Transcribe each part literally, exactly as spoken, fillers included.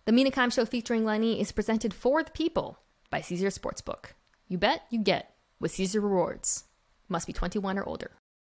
The Mina Kimes Show featuring Lenny is presented for the people by Caesar Sportsbook. You bet, you get with Caesar Rewards. Must be twenty-one or older.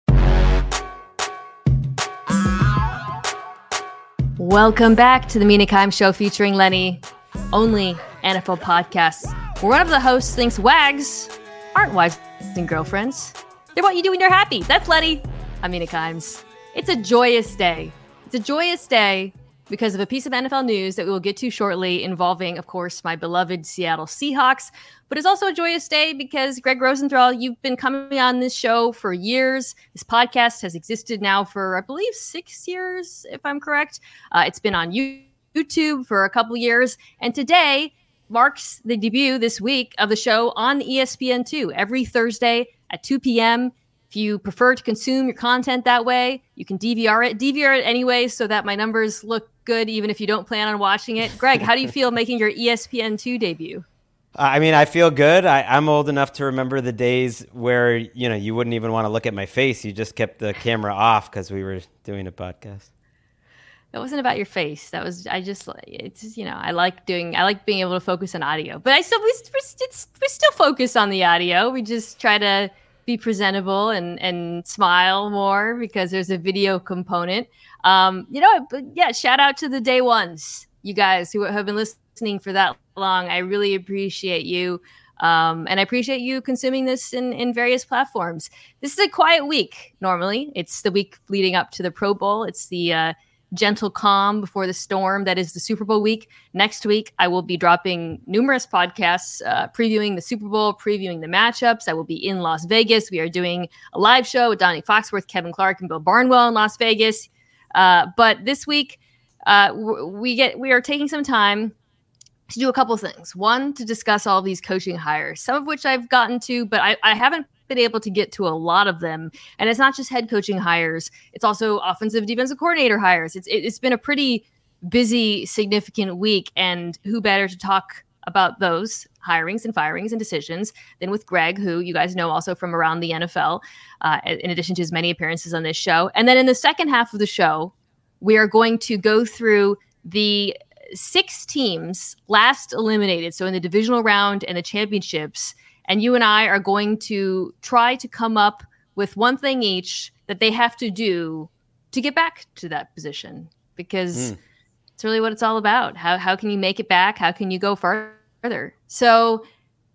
Welcome back to the Mina Kimes Show featuring Lenny, only N F L podcasts where one of the hosts thinks wags aren't wives and girlfriends. They're what you do when you're happy. That's Lenny. I'm Mina Kimes. It's a joyous day. It's a joyous day because of a piece of N F L news that we will get to shortly involving, of course, my beloved Seattle Seahawks. But it's also a joyous day because, Greg Rosenthal, you've been coming on this show for years. This podcast has existed now for, I believe, six years, if I'm correct. Uh, it's been on YouTube for a couple years. And today marks the debut this week of the show on E S P N two every Thursday at two p.m. If you prefer to consume your content that way, you can D V R it. D V R it anyway so that my numbers look good even if you don't plan on watching it. Greg, how do you feel making your E S P N two debut? I mean, I feel good. I, I'm old enough to remember the days where, you know, you wouldn't even want to look at my face. You just kept the camera off because we were doing a podcast. That wasn't about your face. That was, I just, it's just, you know, I like doing, I like being able to focus on audio. But I still, we, it's, we still focus on the audio. We just try to be presentable and, and smile more because there's a video component. Um, you know, but yeah, shout out to the day ones, you guys who have been listening for that long. I really appreciate you. Um, and I appreciate you consuming this in, in various platforms. This is a quiet week. Normally it's the week leading up to the Pro Bowl. It's the, uh, gentle calm before the storm that is the Super Bowl week. Next week, I will be dropping numerous podcasts, uh, previewing the Super Bowl, previewing the matchups. I will be in Las Vegas. We are doing a live show with Donnie Foxworth, Kevin Clark, and Bill Barnwell in Las Vegas. Uh, but this week, uh, we get we are taking some time to do a couple things. One, to discuss all these coaching hires, some of which I've gotten to, but I, I haven't been able to get to a lot of them. And it's not just head coaching hires. It's also offensive defensive coordinator hires. It's It's been a pretty busy, significant week. And who better to talk about those hirings and firings and decisions than with Greg, who you guys know also from around the N F L, uh, in addition to his many appearances on this show. And then in the second half of the show, we are going to go through the six teams last eliminated. So in the divisional round and the championships. And you and I are going to try to come up with one thing each that they have to do to get back to that position, because mm. it's really what it's all about. How how can you make it back? How can you go further? So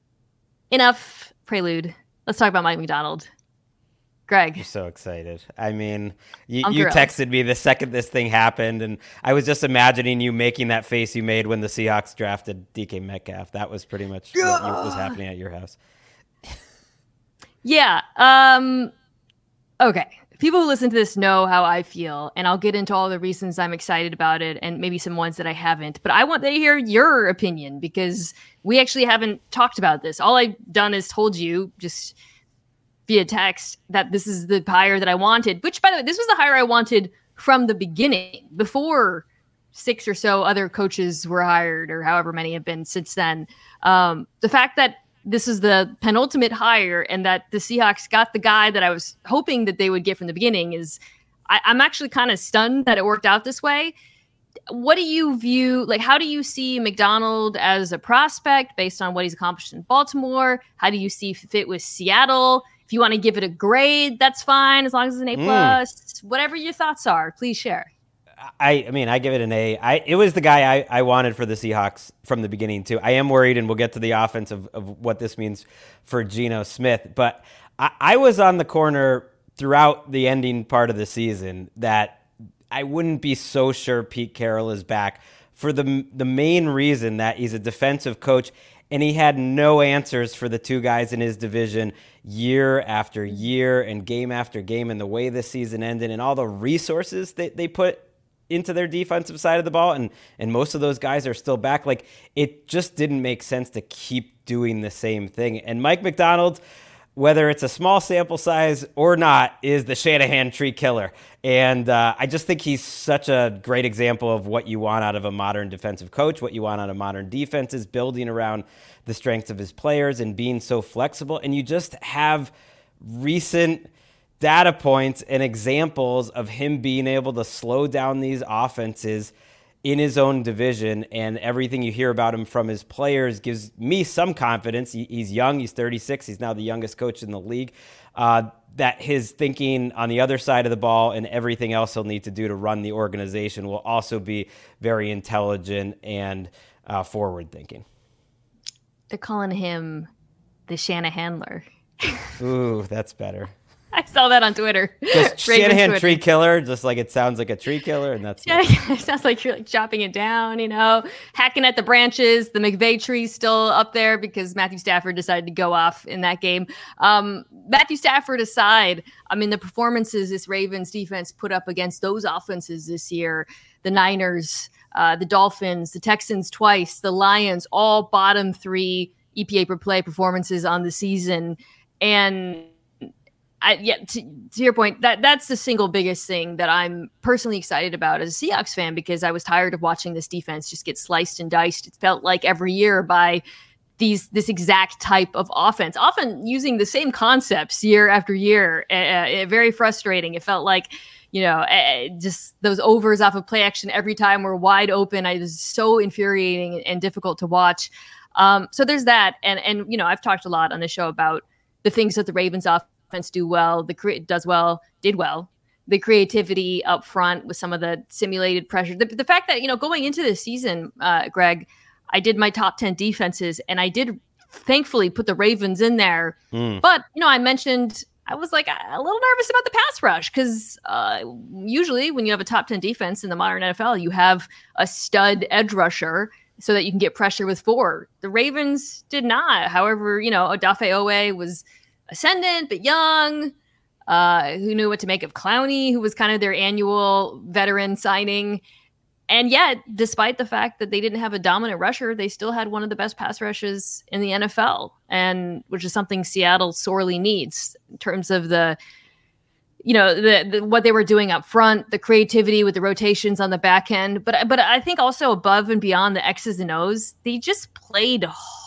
enough prelude. Let's talk about Mike Macdonald. Greg. I'm so excited. I mean, you, you texted me the second this thing happened, and I was just imagining you making that face you made when the Seahawks drafted D K Metcalf. That was pretty much what you, was happening at your house. Yeah. Um, okay. People who listen to this know how I feel, and I'll get into all the reasons I'm excited about it and maybe some ones that I haven't. But I want to hear your opinion because we actually haven't talked about this. All I've done is told you just via text that this is the hire that I wanted, which, by the way, this was the hire I wanted from the beginning, before six or so other coaches were hired, or however many have been since then. Um, the fact that this is the penultimate hire and that the Seahawks got the guy that I was hoping that they would get from the beginning is, I, I'm actually kind of stunned that it worked out this way. What do you view, like, how do you see Macdonald as a prospect based on what he's accomplished in Baltimore? How do you see fit with Seattle? If you want to give it a grade, that's fine, as long as it's an A plus. Mm. Whatever your thoughts are, please share. I, I mean, I give it an A. I, it was the guy I, I wanted for the Seahawks from the beginning, too. I am worried, and we'll get to the offense of, of what this means for Geno Smith. But I, I was on the corner throughout the ending part of the season that I wouldn't be so sure Pete Carroll is back for the the main reason that he's a defensive coach, and he had no answers for the two guys in his division year after year and game after game, and the way the season ended and all the resources that they put into their defensive side of the ball, and and most of those guys are still back. Like, it just didn't make sense to keep doing the same thing. And Mike Macdonald, whether it's a small sample size or not, is the Shanahan tree killer. And uh, I just think he's such a great example of what you want out of a modern defensive coach, what you want out of modern defenses, building around the strengths of his players and being so flexible. And you just have recent data points and examples of him being able to slow down these offenses in his own division, and everything you hear about him from his players gives me some confidence. He, he's young. He's thirty-six. He's now the youngest coach in the league. Uh, that his thinking on the other side of the ball and everything else he'll need to do to run the organization will also be very intelligent and uh, forward-thinking. They're calling him the Shanahanler. Ooh, that's better. I saw that on Twitter. Just Shanahan Twitter. Tree killer, just like it sounds like a tree killer, and that's yeah, it sounds like you're like chopping it down, you know, hacking at the branches. The McVay tree's still up there because Matthew Stafford decided to go off in that game. Um, Matthew Stafford aside, I mean, the performances this Ravens defense put up against those offenses this year, the Niners, uh, the Dolphins, the Texans twice, the Lions, all bottom three E P A per play performances on the season, and I, yeah, to, to your point, that that's the single biggest thing that I'm personally excited about as a Seahawks fan, because I was tired of watching this defense just get sliced and diced. It felt like every year by these this exact type of offense, often using the same concepts year after year. Uh, uh, very frustrating. It felt like, you know, uh, just those overs off of play action every time were wide open. I was so infuriating and difficult to watch. Um, so there's that, and and you know, I've talked a lot on the show about the things that the Ravens offense offense do well, the cre- does well, did well, the creativity up front with some of the simulated pressure. The, the fact that, you know, going into this season, uh, Greg, I did my top ten defenses, and I did thankfully put the Ravens in there. Mm. But, you know, I mentioned I was like a little nervous about the pass rush because uh, usually when you have a top ten defense in the modern N F L, you have a stud edge rusher so that you can get pressure with four. The Ravens did not. However, you know, Odafe Owe was ascendant but young, uh, who knew what to make of Clowney, who was kind of their annual veteran signing. And yet, despite the fact that they didn't have a dominant rusher, they still had one of the best pass rushes in the N F L, and which is something Seattle sorely needs in terms of the, you know, the, the what they were doing up front, the creativity with the rotations on the back end. But but I think also above and beyond the X's and O's, they just played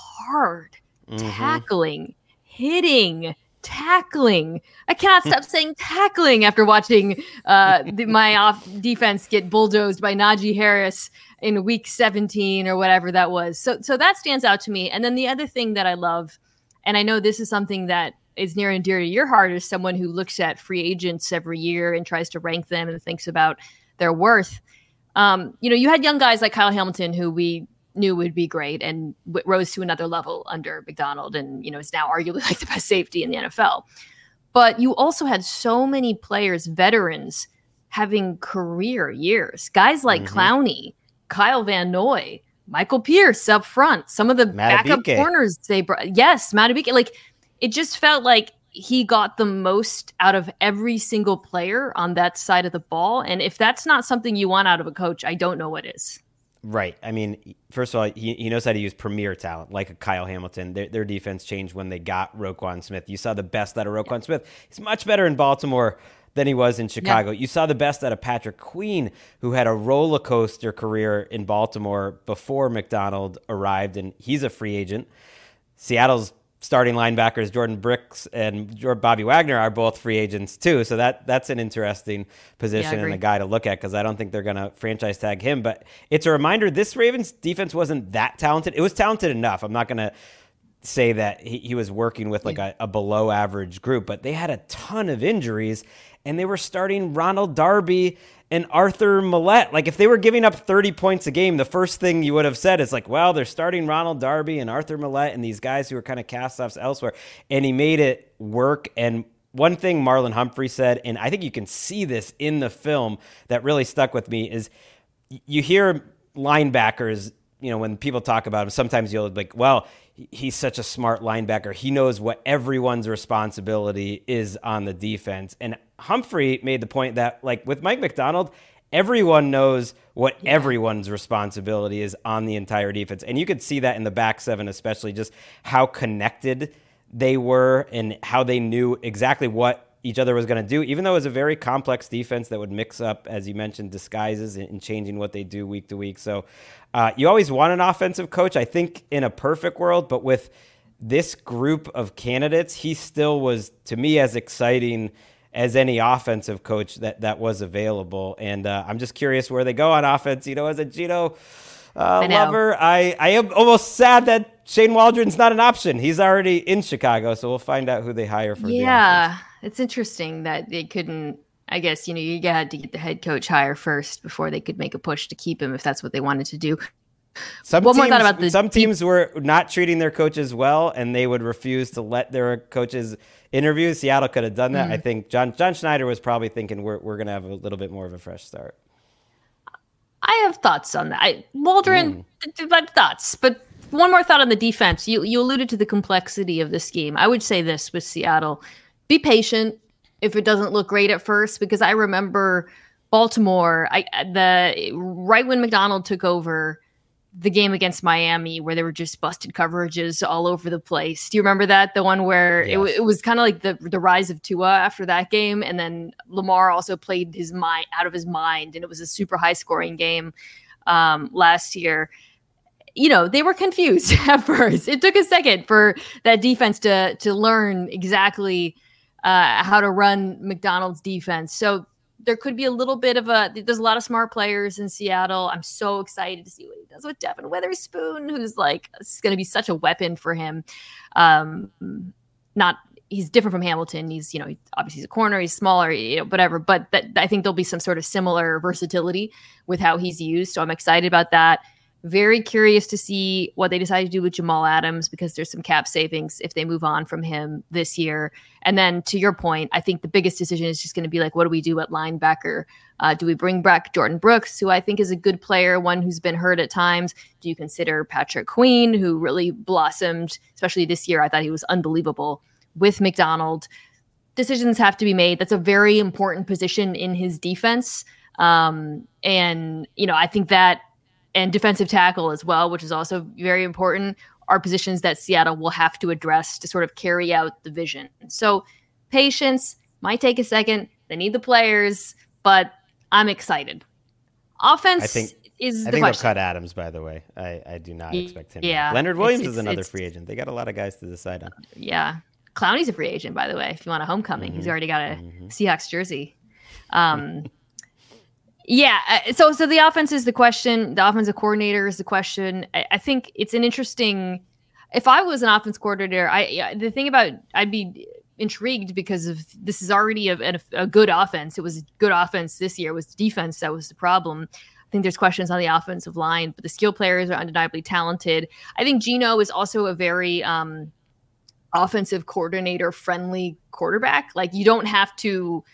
hard, mm-hmm. tackling, hitting, tackling. I cannot stop saying tackling after watching uh, the, my off defense get bulldozed by Najee Harris in week seventeen or whatever that was. So, so that stands out to me. And then the other thing that I love, and I know this is something that is near and dear to your heart as someone who looks at free agents every year and tries to rank them and thinks about their worth. Um, you know, you had young guys like Kyle Hamilton, who we knew would be great and w- rose to another level under McDonald, and, you know, is now arguably like the best safety in the N F L. But you also had so many players, veterans, having career years. Guys like mm-hmm. Clowney, Kyle Van Noy, Michael Pierce up front, some of the Matabike. backup corners they brought. Yes, Matabike. Like, it just felt like he got the most out of every single player on that side of the ball. And if that's not something you want out of a coach, I don't know what is. Right. I mean, first of all, he, he knows how to use premier talent, like a Kyle Hamilton. Their, their defense changed when they got Roquan Smith. You saw the best out of Roquan yeah. Smith. He's much better in Baltimore than he was in Chicago. Yeah. You saw the best out of Patrick Queen, who had a roller coaster career in Baltimore before McDonald arrived, and he's a free agent. Seattle's starting linebackers Jordan Brooks and Bobby Wagner are both free agents too. So that that's an interesting position yeah, and a guy to look at, because I don't think they're going to franchise tag him. But it's a reminder, this Ravens defense wasn't that talented. It was talented enough. I'm not going to say that he, he was working with like a, a below average group, but they had a ton of injuries, and they were starting Ronald Darby and Arthur Millette. Like, if they were giving up thirty points a game, the first thing you would have said is like, well, they're starting Ronald Darby and Arthur Millette and these guys who are kind of cast-offs elsewhere. And he made it work. And one thing Marlon Humphrey said, and I think you can see this in the film that really stuck with me, is you hear linebackers, you know, when people talk about him, sometimes you'll be like, well, he's such a smart linebacker. He knows what everyone's responsibility is on the defense. And Humphrey made the point that, like, with Mike McDonald, everyone knows what yeah. everyone's responsibility is on the entire defense. And you could see that in the back seven, especially just how connected they were and how they knew exactly what each other was going to do, even though it was a very complex defense that would mix up, as you mentioned, disguises and changing what they do week to week. So uh, you always want an offensive coach, I think, in a perfect world, but with this group of candidates, he still was, to me, as exciting as any offensive coach that, that was available. And uh, I'm just curious where they go on offense. You know, as a Geno uh, I lover, I, I am almost sad that Shane Waldron's not an option. He's already in Chicago, so we'll find out who they hire for yeah, the offense. Yeah, it's interesting that they couldn't, I guess, you know, you had to get the head coach hire first before they could make a push to keep him if that's what they wanted to do. Some One teams, more thought about the some teams deep- were not treating their coaches well, and they would refuse to let their coaches interview. Seattle could have done that. Mm-hmm. I think John John Schneider was probably thinking we're we're going to have a little bit more of a fresh start. I have thoughts on that. I, Waldron, mm. thoughts, but one more thought on the defense. You you alluded to the complexity of this scheme. I would say this with Seattle: be patient if it doesn't look great at first, because I remember Baltimore. I the right when McDonald took over. The game against Miami where there were just busted coverages all over the place. Do you remember that? The one where yes. it, it was kind of like the the rise of Tua after that game. And then Lamar also played his mind out of his mind. And it was a super high scoring game um, last year. You know, they were confused at first. It took a second for that defense to, to learn exactly uh, how to run McDonald's defense. So there could be a little bit of a, there's a lot of smart players in Seattle. I'm so excited to see what he does with Devin Witherspoon, who's like, it's going to be such a weapon for him. Um, not, he's different from Hamilton. He's, you know, obviously he's a corner, he's smaller, you know, whatever, but that, I think there'll be some sort of similar versatility with how he's used. So I'm excited about that. Very curious to see what they decide to do with Jamal Adams, because there's some cap savings if they move on from him this year. And then to your point, I think the biggest decision is just going to be like, what do we do at linebacker? Uh, do we bring back Jordan Brooks, who I think is a good player, one who's been hurt at times? Do you consider Patrick Queen, who really blossomed, especially this year? I thought he was unbelievable with McDonald. Decisions have to be made. That's a very important position in his defense. Um, and, you know, I think that, and defensive tackle as well, which is also very important, are positions that Seattle will have to address to sort of carry out the vision. So patience might take a second. They need the players, but I'm excited. Offense I think, is I the think question. they'll cut Adams, by the way. I, I do not expect him. Yeah. Leonard Williams it's, it's, is another it's, free agent. They got a lot of guys to decide on. Yeah. Clowney's a free agent, by the way, if you want a homecoming. Mm-hmm. He's already got a mm-hmm. Seahawks jersey. Um Yeah, uh, so so the offense is the question. The offensive coordinator is the question. I, I think it's an interesting. If I was an offense coordinator, I the thing about I'd be intrigued because of this is already a, a, a good offense. It was a good offense this year. It was defense that was the problem. I think there's questions on the offensive line, but the skill players are undeniably talented. I think Geno is also a very um, offensive coordinator friendly quarterback. Like you don't have to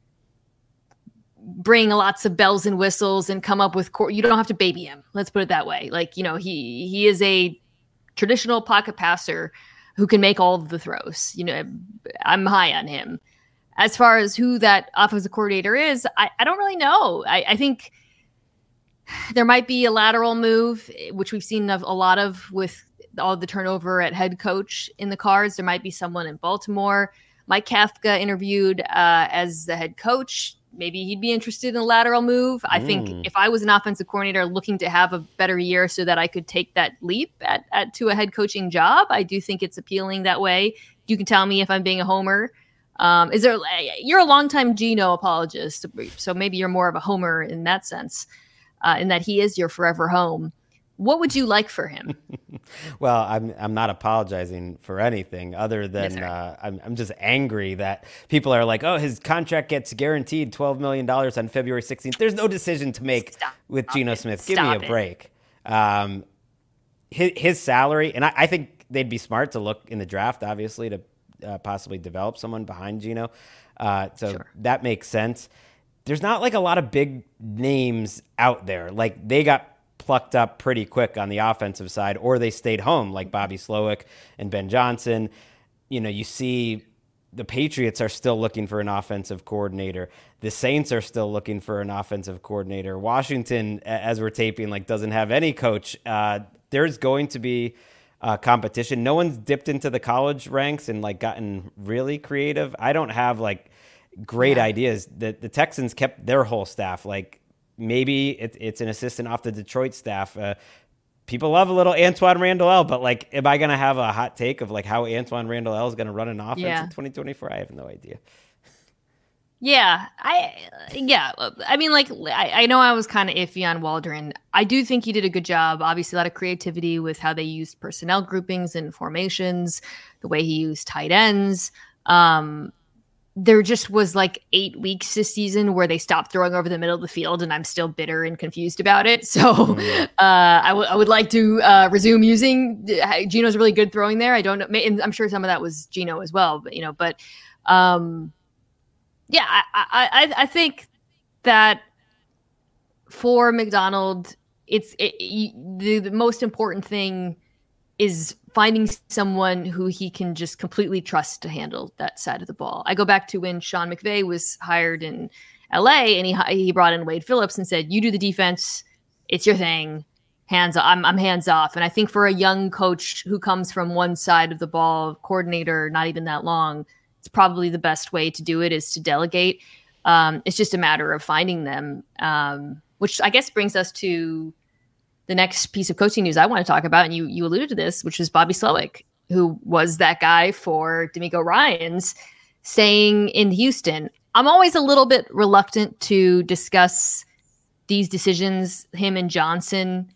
bring lots of bells and whistles and come up with core. You don't have to baby him. Let's put it that way. Like, you know, he, he is a traditional pocket passer who can make all of the throws. You know, I'm high on him. As far as who that offensive coordinator is, I, I don't really know. I, I think there might be a lateral move, which we've seen a lot of with all the turnover at head coach in the cards. There might be someone in Baltimore. Mike Kafka interviewed uh, as the head coach. Maybe he'd be interested in a lateral move. I mm. think if I was an offensive coordinator looking to have a better year so that I could take that leap at, at to a head coaching job, I do think it's appealing that way. You can tell me if I'm being a homer. Um, is there? You're a longtime Geno apologist, so maybe you're more of a homer in that sense, uh, in that he is your forever home. What would you like for him? Well, I'm I'm not apologizing for anything other than yes, uh, I'm I'm just angry that people are like, oh, his contract gets guaranteed twelve million dollars on February sixteenth. There's no decision to make Stop. with Geno it. Smith. Give Stop me a break. Um, his, his salary, and I, I think they'd be smart to look in the draft, obviously, to uh, possibly develop someone behind Geno. Uh, so sure. that makes sense. There's not like a lot of big names out there. Like they got plucked up pretty quick on the offensive side, or they stayed home like Bobby Slowick and Ben Johnson. You know, you see the Patriots are still looking for an offensive coordinator. The Saints are still looking for an offensive coordinator. Washington, as we're taping, like doesn't have any coach. Uh, there's going to be uh, competition. No one's dipped into the college ranks and like gotten really creative. I don't have like great yeah. ideas. The, the Texans kept their whole staff. Like, maybe it, it's an assistant off the Detroit staff. Uh, people love a little Antoine Randall L, but like, am I going to have a hot take of like how Antoine Randall L is going to run an offense yeah. in twenty twenty-four? I have no idea. Yeah, I yeah, I mean, like I, I know I was kind of iffy on Waldron. I do think he did a good job. Obviously, a lot of creativity with how they used personnel groupings and formations, the way he used tight ends. Um, there just was like eight weeks this season where they stopped throwing over the middle of the field, and I'm still bitter and confused about it. So mm. uh, I, w- I would like to uh, resume using. Geno's really good throwing there. I don't know. And I'm sure some of that was Geno as well, but you know, but. Um, Yeah, I, I I think that for McDonald, it's it, the, the most important thing is finding someone who he can just completely trust to handle that side of the ball. I go back to when Sean McVay was hired in L A, and he he brought in Wade Phillips and said, "You do the defense, it's your thing. Hands, I'm I'm hands off." And I think for a young coach who comes from one side of the ball, coordinator, not even that long. It's probably the best way to do it is to delegate. Um, it's just a matter of finding them, um, which I guess brings us to the next piece of coaching news I want to talk about. And you you alluded to this, which is Bobby Slowik, who was that guy for DeMeco Ryans staying in Houston. I'm always a little bit reluctant to discuss these decisions, him and Johnson,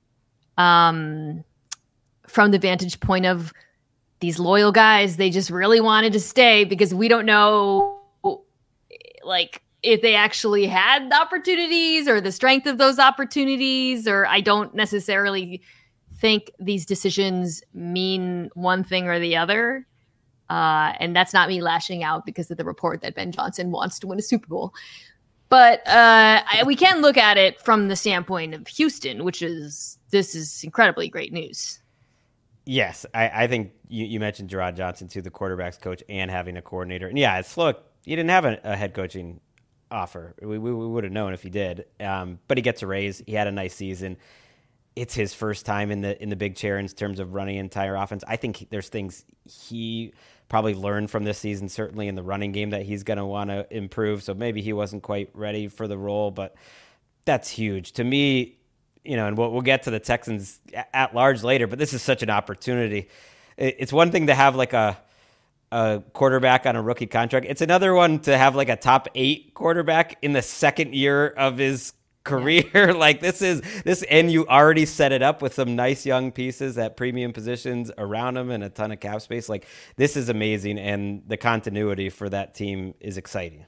um, from the vantage point of these loyal guys. They just really wanted to stay because we don't know like if they actually had the opportunities or the strength of those opportunities, or I don't necessarily think these decisions mean one thing or the other. Uh, and that's not me lashing out because of the report that Ben Johnson wants to win a Super Bowl. But uh, I, we can look at it from the standpoint of Houston, which is, this is incredibly great news. Yes, I, I think you, you mentioned Jerrod Johnson too, the quarterback's coach, and having a coordinator. And yeah, it's look, he didn't have a, a head coaching offer. We, we, we would have known if he did. Um, but he gets a raise. He had a nice season. It's his first time in the in the big chair in terms of running an entire offense. I think there's things he probably learned from this season, certainly in the running game, that he's going to want to improve. So maybe he wasn't quite ready for the role, but that's huge to me. You know, and we'll, we'll get to the Texans at large later, but this is such an opportunity. It's one thing to have like a a quarterback on a rookie contract. It's another one to have like a top eight quarterback in the second year of his career. Yeah. Like this is this, and you already set it up with some nice young pieces at premium positions around him and a ton of cap space. Like this is amazing, and the continuity for that team is exciting.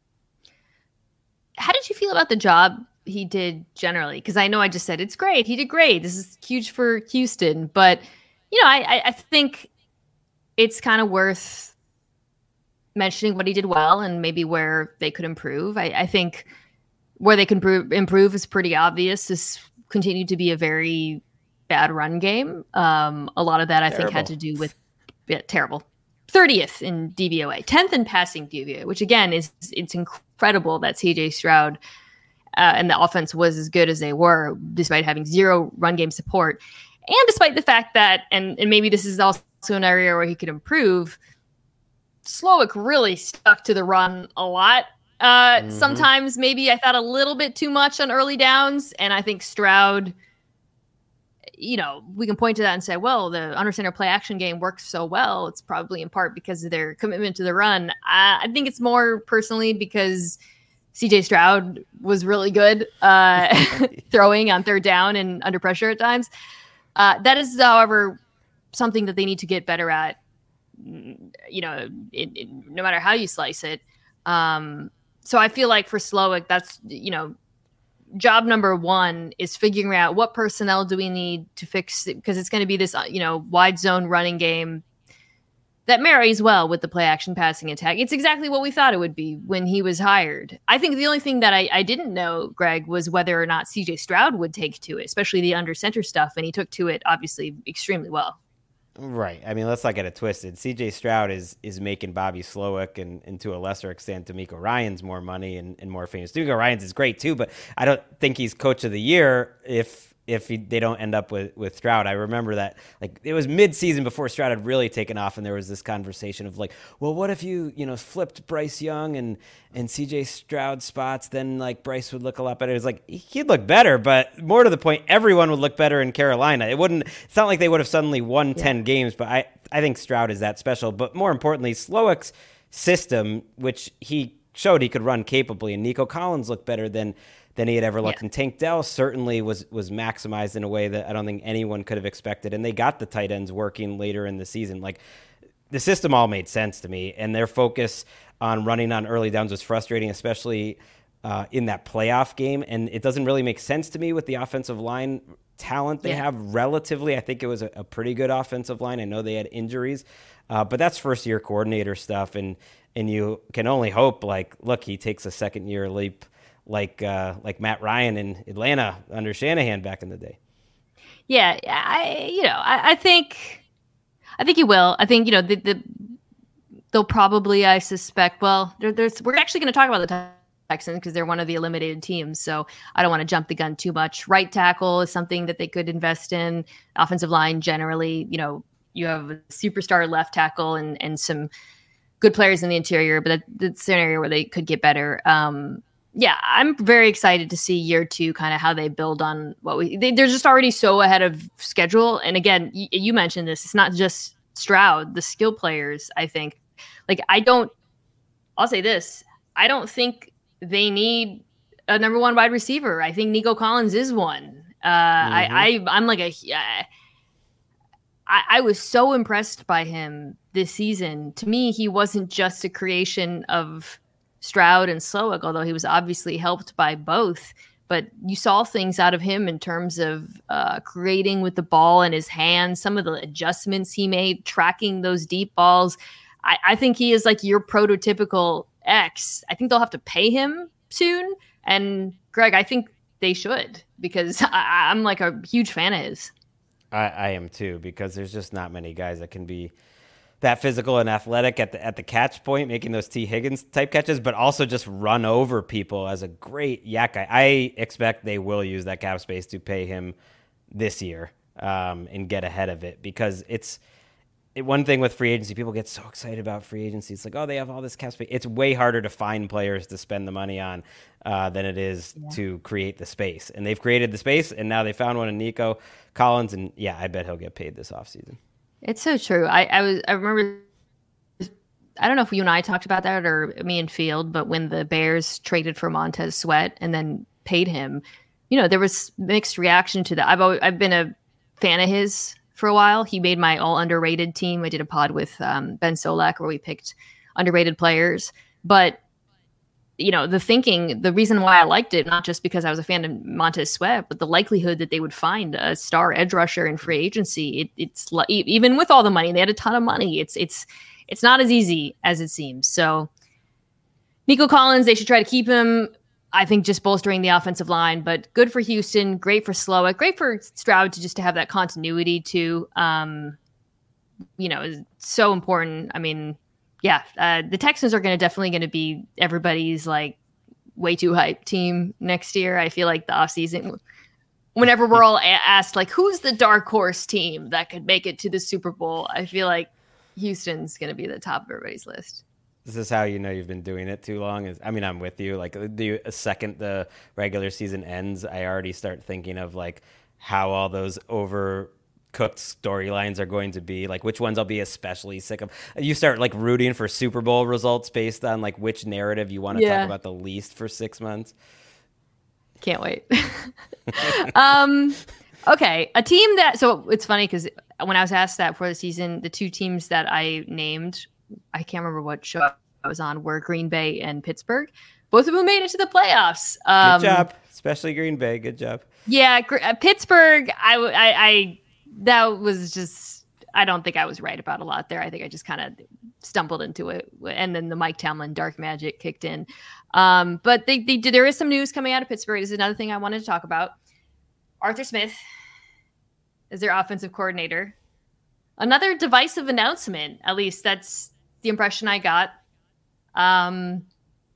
How did you feel about the job he did generally? Because I know I just said it's great. He did great. This is huge for Houston. But, you know, I, I think it's kind of worth mentioning what he did well and maybe where they could improve. I, I think where they can improve, improve is pretty obvious. This continued to be a very bad run game. Um, a lot of that, I terrible. think, had to do with yeah, terrible. thirtieth in D V O A, tenth in passing D V O A, which, again, is it's incredible that C J Stroud Uh, and the offense was as good as they were, despite having zero run game support. And despite the fact that, and, and maybe this is also an area where he could improve, Slowik really stuck to the run a lot. Uh, mm-hmm. Sometimes maybe I thought a little bit too much on early downs. And I think Stroud, you know, we can point to that and say, well, the under center play action game works so well. It's probably in part because of their commitment to the run. I, I think it's more personally because C J Stroud was really good uh, throwing on third down and under pressure at times. Uh, that is, however, something that they need to get better at, you know, it, it, no matter how you slice it. Um, so I feel like for Slowik, that's, you know, job number one is figuring out what personnel do we need to fix it, because it's going to be this, you know, wide zone running game that marries well with the play action passing attack. It's exactly what we thought it would be when he was hired. I think the only thing that I, I didn't know, Greg, was whether or not C J Stroud would take to it, especially the under center stuff. And he took to it, obviously, extremely well. Right. I mean, let's not get it twisted. C J Stroud is is making Bobby Slowik and, and to a lesser extent, DeMeco Ryans more money and, and more famous. DeMeco Ryans is great too, but I don't think he's coach of the year if if he, they don't end up with, with Stroud. I remember that, like, it was mid-season before Stroud had really taken off, and there was this conversation of, like, well, what if you, you know, flipped Bryce Young and, and C J Stroud spots, then, like, Bryce would look a lot better. It was like, he'd look better, but more to the point, everyone would look better in Carolina. It wouldn't, it's not like they would have suddenly won yeah. ten games, but I, I think Stroud is that special. But more importantly, Slowik's system, which he showed he could run capably, and Nico Collins looked better than than he had ever looked. Yeah. And Tank Dell certainly was was maximized in a way that I don't think anyone could have expected. And they got the tight ends working later in the season. Like, the system all made sense to me, and their focus on running on early downs was frustrating, especially uh, in that playoff game. And it doesn't really make sense to me with the offensive line talent they yeah. have relatively. I think it was a, a pretty good offensive line. I know they had injuries, uh, but that's first year coordinator stuff. And, and you can only hope, like, look, he takes a second year leap like, uh, like Matt Ryan in Atlanta under Shanahan back in the day. Yeah. I, you know, I, I think, I think he will. I think, you know, the, the they'll probably, I suspect, well, there, there's, we're actually going to talk about the Texans because they're one of the eliminated teams. So I don't want to jump the gun too much. Right tackle is something that they could invest in. Offensive line, generally, you know, you have a superstar left tackle and, and some good players in the interior, but that, that's an area where they could get better. Um, yeah, I'm very excited to see year two, kind of how they build on what we, they, they're just already so ahead of schedule. And again, y- you mentioned this, it's not just Stroud, the skill players, I think. Like, I don't, I'll say this, I don't think they need a number one wide receiver. I think Nico Collins is one. Uh, mm-hmm. I, I, I'm like a, I, I was so impressed by him this season. To me, he wasn't just a creation of Stroud and Slowick, although he was obviously helped by both. But you saw things out of him in terms of uh, creating with the ball in his hands, some of the adjustments he made, tracking those deep balls. I, I think he is like your prototypical X. I think they'll have to pay him soon. And Greg, I think they should, because I, I'm like a huge fan of his. I, I am too, because there's just not many guys that can be that physical and athletic at the at the catch point, making those T. Higgins type catches, but also just run over people as a great yak guy. I expect they will use that cap space to pay him this year um, and get ahead of it, because it's it, one thing with free agency. People get so excited about free agency. It's like, oh, they have all this cap space. It's way harder to find players to spend the money on uh, than it is yeah. to create the space. And they've created the space, and now they found one in Nico Collins, and yeah, I bet he'll get paid this offseason. It's so true. I, I was I remember, I don't know if you and I talked about that or me and Field, but when the Bears traded for Montez Sweat and then paid him, you know, there was mixed reaction to that. I've always, I've been a fan of his for a while. He made my all underrated team. I did a pod with um, Ben Solak where we picked underrated players, but you know, the thinking, the reason why I liked it, not just because I was a fan of Montez Sweat, but the likelihood that they would find a star edge rusher in free agency. It, it's even with all the money, they had a ton of money. It's, it's, it's not as easy as it seems. So Nico Collins, they should try to keep him. I think just bolstering the offensive line, but good for Houston, great for Slowick, great for Stroud to just to have that continuity too. Um, you know, is so important. I mean, Yeah, uh, the Texans are going to definitely going to be everybody's like way too hype team next year. I feel like the offseason, whenever we're all a- asked like, who's the dark horse team that could make it to the Super Bowl? I feel like Houston's going to be the top of everybody's list. This is how you know you've been doing it too long. Is I mean, I'm with you. Like, the a second the regular season ends, I already start thinking of like how all those over cooked storylines are going to be, like which ones I'll be especially sick of. You start like rooting for Super Bowl results based on like which narrative you want to yeah. talk about the least for six months. Can't wait. um, okay, a team that so it's funny because when I was asked that for the season, the two teams that I named, I can't remember what show I was on, were Green Bay and Pittsburgh. Both of them made it to the playoffs. Um, Good job, especially Green Bay. Good job. Yeah, uh, Pittsburgh. I I. I That was just, I don't think I was right about a lot there. I think I just kind of stumbled into it. And then the Mike Tomlin dark magic kicked in. Um, but they, they did, there is some news coming out of Pittsburgh. This is another thing I wanted to talk about. Arthur Smith is their offensive coordinator. Another divisive announcement, at least that's the impression I got. Um,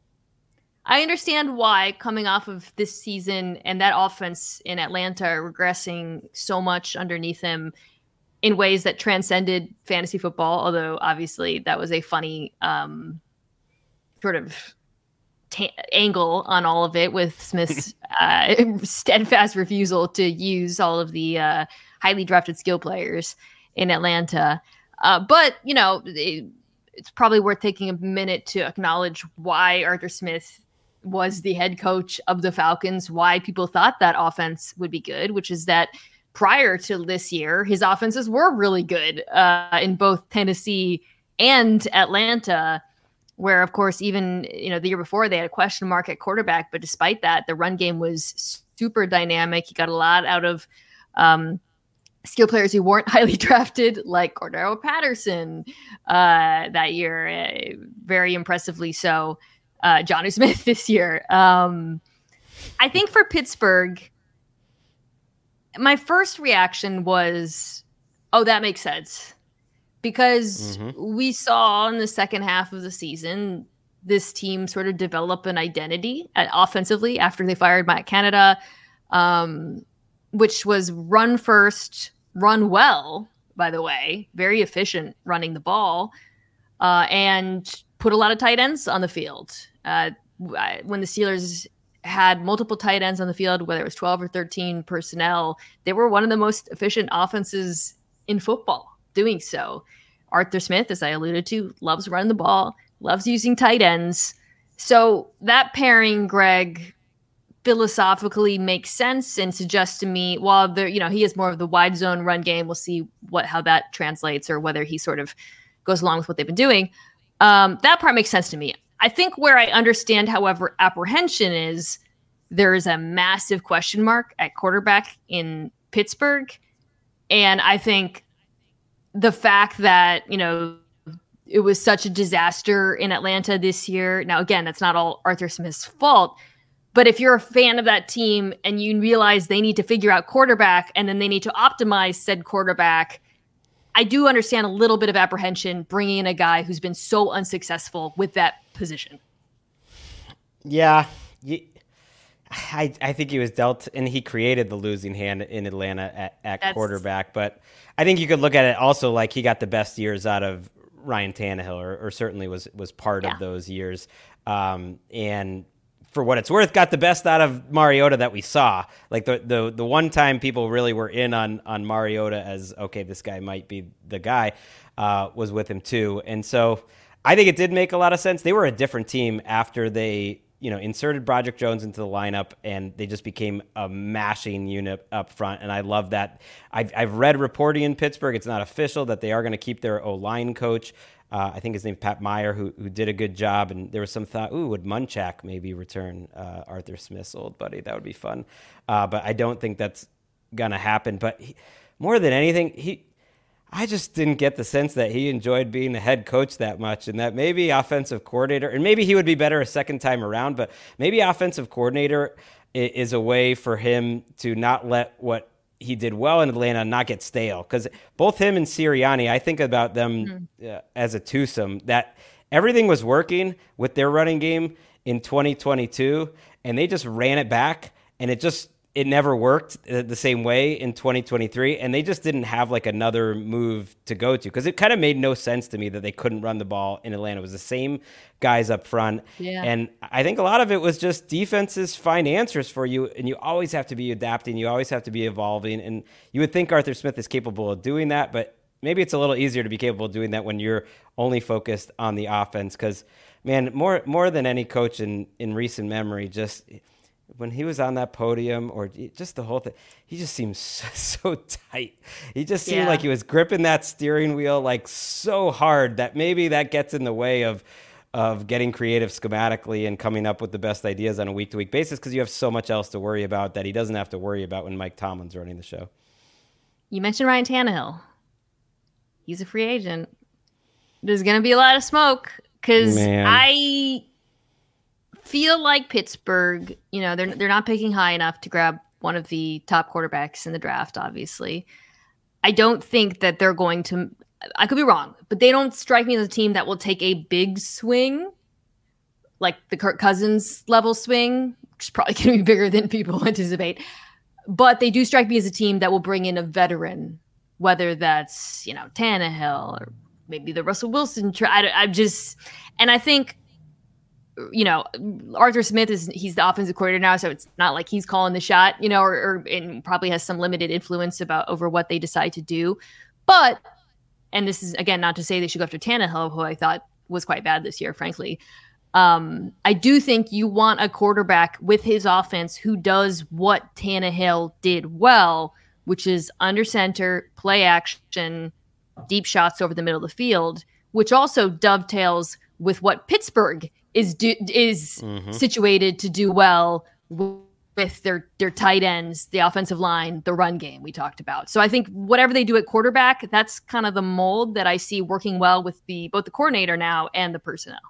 I understand why, coming off of this season and that offense in Atlanta regressing so much underneath him in ways that transcended fantasy football, although obviously that was a funny um, sort of ta- angle on all of it with Smith's uh, steadfast refusal to use all of the uh, highly drafted skill players in Atlanta. Uh, but, you know, it, it's probably worth taking a minute to acknowledge why Arthur Smith was the head coach of the Falcons, why people thought that offense would be good, which is that prior to this year, his offenses were really good uh, in both Tennessee and Atlanta, where, of course, even you know the year before they had a question mark at quarterback. But despite that, the run game was super dynamic. He got a lot out of um, skill players who weren't highly drafted, like Cordero Patterson uh, that year, uh, very impressively so. Uh, Jonnu Smith this year. Um, I think for Pittsburgh, my first reaction was, oh, that makes sense. Because mm-hmm. we saw in the second half of the season, this team sort of develop an identity uh, offensively after they fired Matt Canada, um, which was run first, run well, by the way, very efficient running the ball, uh, and put a lot of tight ends on the field. Uh, when the Steelers had multiple tight ends on the field, whether it was twelve or thirteen personnel, they were one of the most efficient offenses in football doing so. Arthur Smith, as I alluded to, loves running the ball, loves using tight ends. So that pairing, Greg, philosophically makes sense and suggests to me, while there, you know, he is more of the wide zone run game, we'll see what how that translates or whether he sort of goes along with what they've been doing. Um, that part makes sense to me. I think where I understand, however, apprehension is there is a massive question mark at quarterback in Pittsburgh. And I think the fact that, you know, it was such a disaster in Atlanta this year. Now, again, that's not all Arthur Smith's fault. But if you're a fan of that team and you realize they need to figure out quarterback and then they need to optimize said quarterback, I do understand a little bit of apprehension bringing in a guy who's been so unsuccessful with that position. Yeah. I, I think he was dealt, and he created the losing hand in Atlanta at, at quarterback. But I think you could look at it also like he got the best years out of Ryan Tannehill, or, or certainly was, was part yeah. of those years. Um, and for what it's worth, got the best out of Mariota that we saw. Like the the the one time people really were in on on Mariota as, okay, this guy might be the guy, uh, was with him too. And so I think it did make a lot of sense. They were a different team after they, you know, inserted Broderick Jones into the lineup, and they just became a mashing unit up front. And I love that. I've, I've read reporting in Pittsburgh, it's not official, that they are going to keep their O-line coach. Uh, I think his name's Pat Meyer, who who did a good job. And there was some thought, ooh, would Munchak maybe return uh, Arthur Smith's old buddy? That would be fun. Uh, but I don't think that's going to happen. But he, more than anything, he, I just didn't get the sense that he enjoyed being the head coach that much, and that maybe offensive coordinator, and maybe he would be better a second time around, but maybe offensive coordinator is a way for him to not let what he did well in Atlanta not get stale. Because both him and Sirianni, I think about them mm-hmm. uh, as a twosome, that everything was working with their running game in twenty twenty-two, and they just ran it back, and it just it never worked the same way in twenty twenty-three, and they just didn't have like another move to go to, because it kind of made no sense to me that they couldn't run the ball in Atlanta. It was the same guys up front, yeah. and I think a lot of it was just defenses find answers for you, and you always have to be adapting, you always have to be evolving, and you would think Arthur Smith is capable of doing that, but maybe it's a little easier to be capable of doing that when you're only focused on the offense, because, man, more more than any coach in, in recent memory, just – when he was on that podium, or just the whole thing, he just seemed so, so tight. He just seemed yeah. like he was gripping that steering wheel like so hard that maybe that gets in the way of of getting creative schematically and coming up with the best ideas on a week-to-week basis, because you have so much else to worry about that he doesn't have to worry about when Mike Tomlin's running the show. You mentioned Ryan Tannehill. He's a free agent. There's going to be a lot of smoke, because I feel like Pittsburgh, you know, they're they're not picking high enough to grab one of the top quarterbacks in the draft, obviously. I don't think that they're going to, I could be wrong, but they don't strike me as a team that will take a big swing, like the Kirk Cousins level swing, which is probably going to be bigger than people anticipate. But they do strike me as a team that will bring in a veteran, whether that's, you know, Tannehill or maybe the Russell Wilson. I, I just, and I think, you know, Arthur Smith is, he's the offensive coordinator now, so it's not like he's calling the shot, you know, or, or and probably has some limited influence about over what they decide to do. But and this is, again, not to say they should go after Tannehill, who I thought was quite bad this year, frankly. Um, I do think you want a quarterback with his offense who does what Tannehill did well, which is under center, play action, deep shots over the middle of the field, which also dovetails with what Pittsburgh is do, is mm-hmm. situated to do well with their their tight ends, the offensive line, the run game we talked about. So I think whatever they do at quarterback, that's kind of the mold that I see working well with the both the coordinator now and the personnel.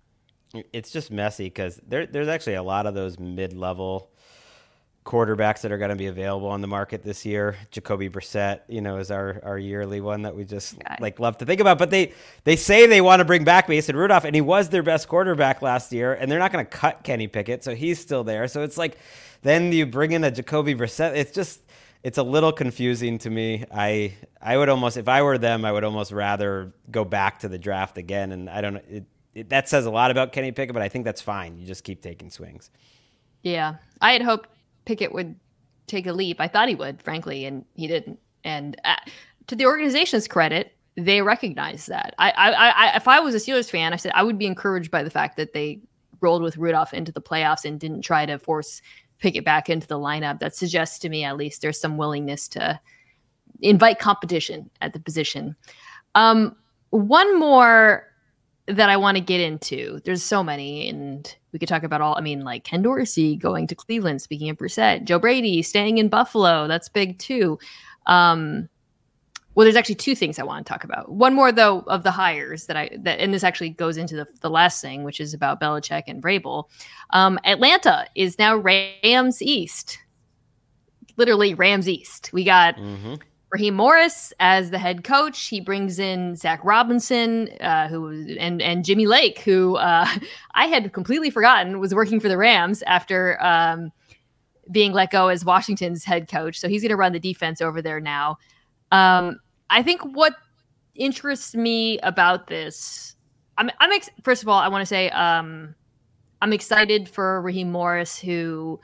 It's just messy because there, there's actually a lot of those mid-level quarterbacks that are going to be available on the market this year. Jacoby Brissett, you know, is our, our yearly one that we just okay. like love to think about. But they they say they want to bring back Mason Rudolph, and he was their best quarterback last year, and they're not going to cut Kenny Pickett, so he's still there. So it's like then you bring in a Jacoby Brissett. It's just it's a little confusing to me. I I would almost, if I were them, I would almost rather go back to the draft again. And I don't know, it, it, that says a lot about Kenny Pickett, but I think that's fine. You just keep taking swings. Yeah, I had hoped Pickett would take a leap. I thought he would, frankly, and he didn't. And uh, to the organization's credit, they recognize that. I, I, I, if I was a Steelers fan, I said I would be encouraged by the fact that they rolled with Rudolph into the playoffs and didn't try to force Pickett back into the lineup. That suggests to me, at least, there's some willingness to invite competition at the position. Um, one more that I want to get into. There's so many, and we could talk about all. I mean, like Ken Dorsey going to Cleveland. Speaking of Brissett, Joe Brady staying in Buffalo. That's big too. Um, well, there's actually two things I want to talk about. One more though of the hires that I that, and this actually goes into the the last thing, which is about Belichick and Vrabel. Um, Atlanta is now Rams East, literally Rams East. We got. Mm-hmm. Raheem Morris as the head coach. He brings in Zach Robinson, uh, who and and Jimmy Lake, who uh, I had completely forgotten was working for the Rams after um, being let go as Washington's head coach. So he's going to run the defense over there now. Um, I think what interests me about this, I'm, I'm ex- first of all, I want to say um, I'm excited for Raheem Morris, who.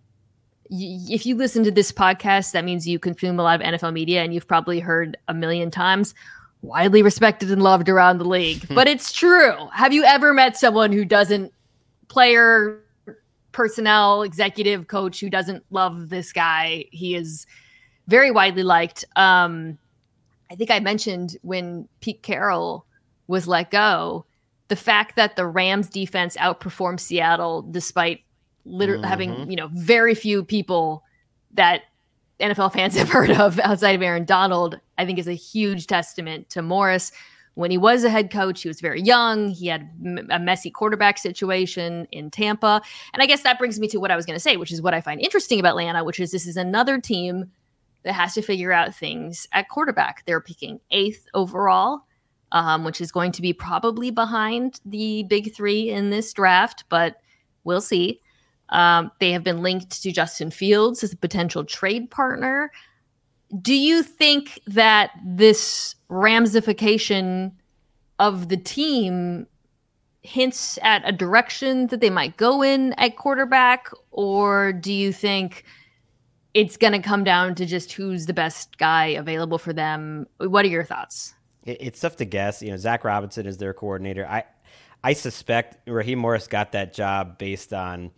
If you listen to this podcast, that means you consume a lot of N F L media, and you've probably heard a million times, widely respected and loved around the league. But it's true. Have you ever met someone who doesn't, player, personnel, executive, coach, who doesn't love this guy? He is very widely liked. Um, I think I mentioned when Pete Carroll was let go, the fact that the Rams defense outperformed Seattle despite literally mm-hmm. having, you know, very few people that N F L fans have heard of outside of Aaron Donald, I think is a huge testament to Morris. When he was a head coach, he was very young. He had m- a messy quarterback situation in Tampa. And I guess that brings me to what I was going to say, which is what I find interesting about Atlanta, which is this is another team that has to figure out things at quarterback. They're picking eighth overall, um, which is going to be probably behind the big three in this draft, but we'll see. Um, they have been linked to Justin Fields as a potential trade partner. Do you think that this ramification of the team hints at a direction that they might go in at quarterback, or do you think it's going to come down to just who's the best guy available for them? What are your thoughts? It's tough to guess. You know, Zach Robinson is their coordinator. I, I suspect Raheem Morris got that job based on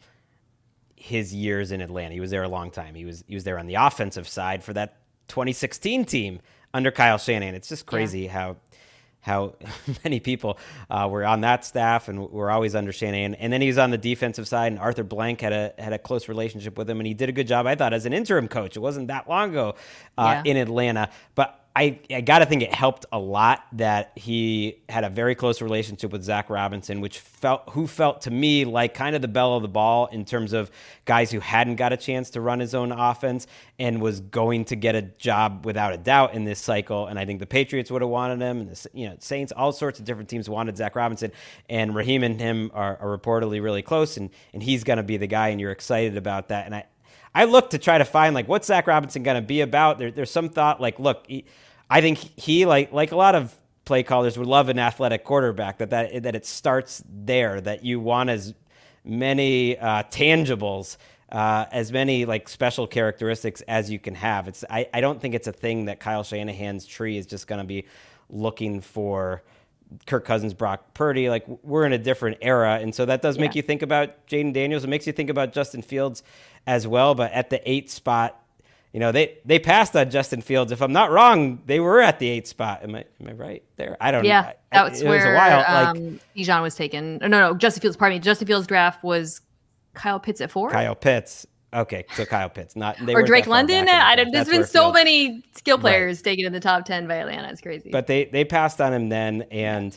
his years in Atlanta. He was there a long time. He was he was there on the offensive side for that twenty sixteen team under Kyle Shanahan. It's just crazy yeah. how how many people uh, were on that staff and were always under Shanahan. And then he was on the defensive side, and Arthur Blank had a had a close relationship with him, and he did a good job, I thought, as an interim coach. It wasn't that long ago uh, yeah. in Atlanta, but I, I got to think it helped a lot that he had a very close relationship with Zach Robinson, which felt who felt to me like kind of the belle of the ball in terms of guys who hadn't got a chance to run his own offense and was going to get a job without a doubt in this cycle. And I think the Patriots would have wanted him, and the, you know, Saints, all sorts of different teams wanted Zach Robinson, and Raheem and him are, are reportedly really close, and and he's going to be the guy, and you're excited about that. And I I look to try to find like what's Zach Robinson going to be about. There, there's some thought like, look. He, I think he, like like a lot of play callers, would love an athletic quarterback, that that, that it starts there, that you want as many uh, tangibles, uh, as many like special characteristics as you can have. It's I, I don't think it's a thing that Kyle Shanahan's tree is just going to be looking for Kirk Cousins, Brock Purdy. Like, we're in a different era. And so that does make Yeah. you think about Jaden Daniels. It makes you think about Justin Fields as well. But at the eighth spot, you know, they, they passed on Justin Fields. If I'm not wrong, they were at the eighth spot. Am I am I right there? I don't know. Yeah, that's it, it where was a while. um, like, Bijan was taken. No, no, Justin Fields, pardon me. Justin Fields' draft was Kyle Pitts at four? Kyle Pitts. Okay, so Kyle Pitts. Not they or weren't Drake that far London? back in the I draft. don't, there's That's been where so Fields- many skill Right. players taken in the top ten by Atlanta. It's crazy. But they, they passed on him then, and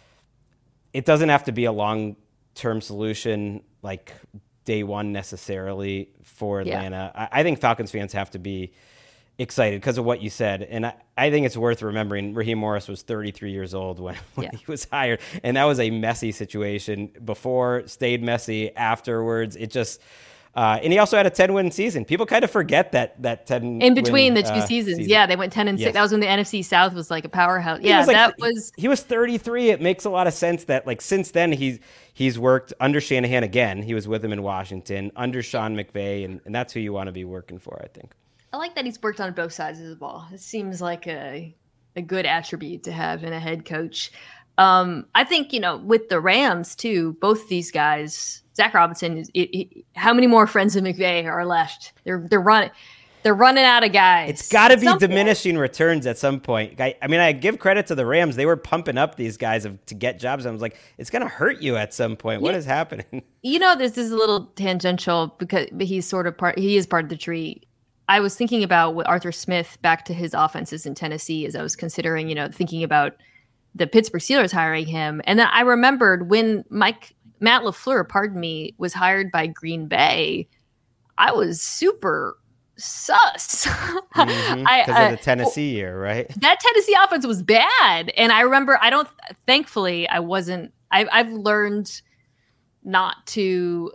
it doesn't have to be a long-term solution like day one necessarily for Yeah. Atlanta. I, I think Falcons fans have to be excited because of what you said. And I, I think it's worth remembering Raheem Morris was thirty-three years old when, when Yeah. he was hired. And that was a messy situation before, stayed messy afterwards. It just... Uh, and he also had a ten-win season. People kind of forget that that ten in between win, the two uh, seasons, season. yeah, they went ten and six. Yes. That was when the N F C South was like a powerhouse. He Yeah, was like- that was. He was thirty-three. It makes a lot of sense that, like, since then he's he's worked under Shanahan again. He was with him in Washington under Sean McVay, and, and that's who you want to be working for, I think. I like that he's worked on both sides of the ball. It seems like a a good attribute to have in a head coach. Um, I think, you know, with the Rams too, both these guys, Zach Robinson, is, it, it, how many more friends of McVay are left? They're they're running, they're running out of guys. It's got to At be some point. diminishing returns at some point. I, I mean, I give credit to the Rams. They were pumping up these guys of, to get jobs. I was like, it's going to hurt you at some point. What Yeah. is happening? You know, this is a little tangential because but he's sort of part. He is part of the tree. I was thinking about what Arthur Smith back to his offenses in Tennessee as I was considering, you know, thinking about the Pittsburgh Steelers hiring him. And then I remembered when Mike Matt LaFleur, pardon me, was hired by Green Bay, I was super sus. Mm-hmm. I, Because uh, of the Tennessee year, right? that Tennessee offense was bad. And I remember, I don't, thankfully, I wasn't, I've, I've learned not to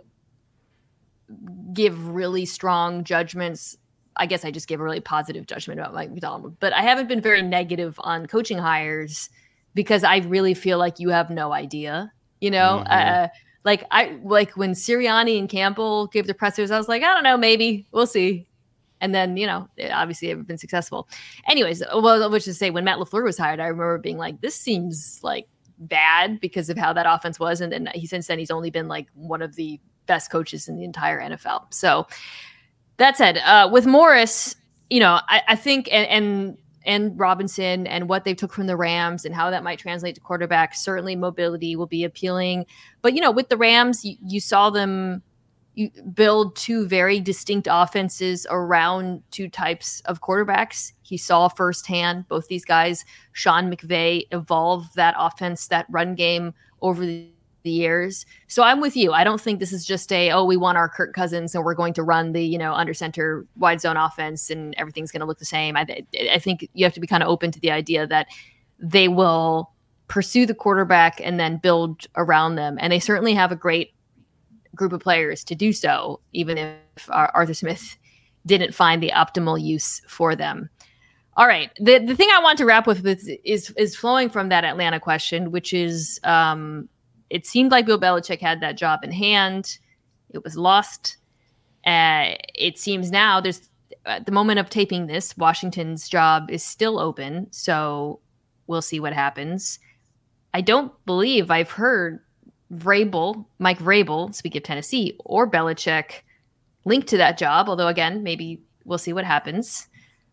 give really strong judgments. I guess I just gave a really positive judgment about Mike McDonald, but I haven't been very negative on coaching hires because I really feel like you have no idea, you know, Mhm. uh, like I, like when Sirianni and Campbell gave the pressers, I was like, I don't know, maybe we'll see. And then, you know, it obviously haven't been successful. Anyways, well, which is to say when Matt LaFleur was hired, I remember being like, this seems like bad because of how that offense was. And then he, since then, he's only been like one of the best coaches in the entire N F L. So that said, uh, with Morris, you know, I, I think, and, and, and Robinson and what they took from the Rams and how that might translate to quarterbacks, certainly mobility will be appealing. But, you know, with the Rams, you, you saw them you build two very distinct offenses around two types of quarterbacks. He saw firsthand both these guys, Sean McVay, evolve that offense, that run game over the the years. So I'm with you. I don't think this is just a, oh, we want our Kirk Cousins and we're going to run the, you know, under center wide zone offense and everything's going to look the same. I, I think you have to be kind of open to the idea that they will pursue the quarterback and then build around them. And they certainly have a great group of players to do so, even if Arthur Smith didn't find the optimal use for them. All right. The the thing I want to wrap with, with is, is flowing from that Atlanta question, which is, um, it seemed like Bill Belichick had that job in hand. It was lost. Uh, it seems now there's at the moment of taping this, Washington's job is still open. So we'll see what happens. I don't believe I've heard Vrabel, Mike Vrabel, speaking of Tennessee, or Belichick linked to that job. Although again, maybe we'll see what happens.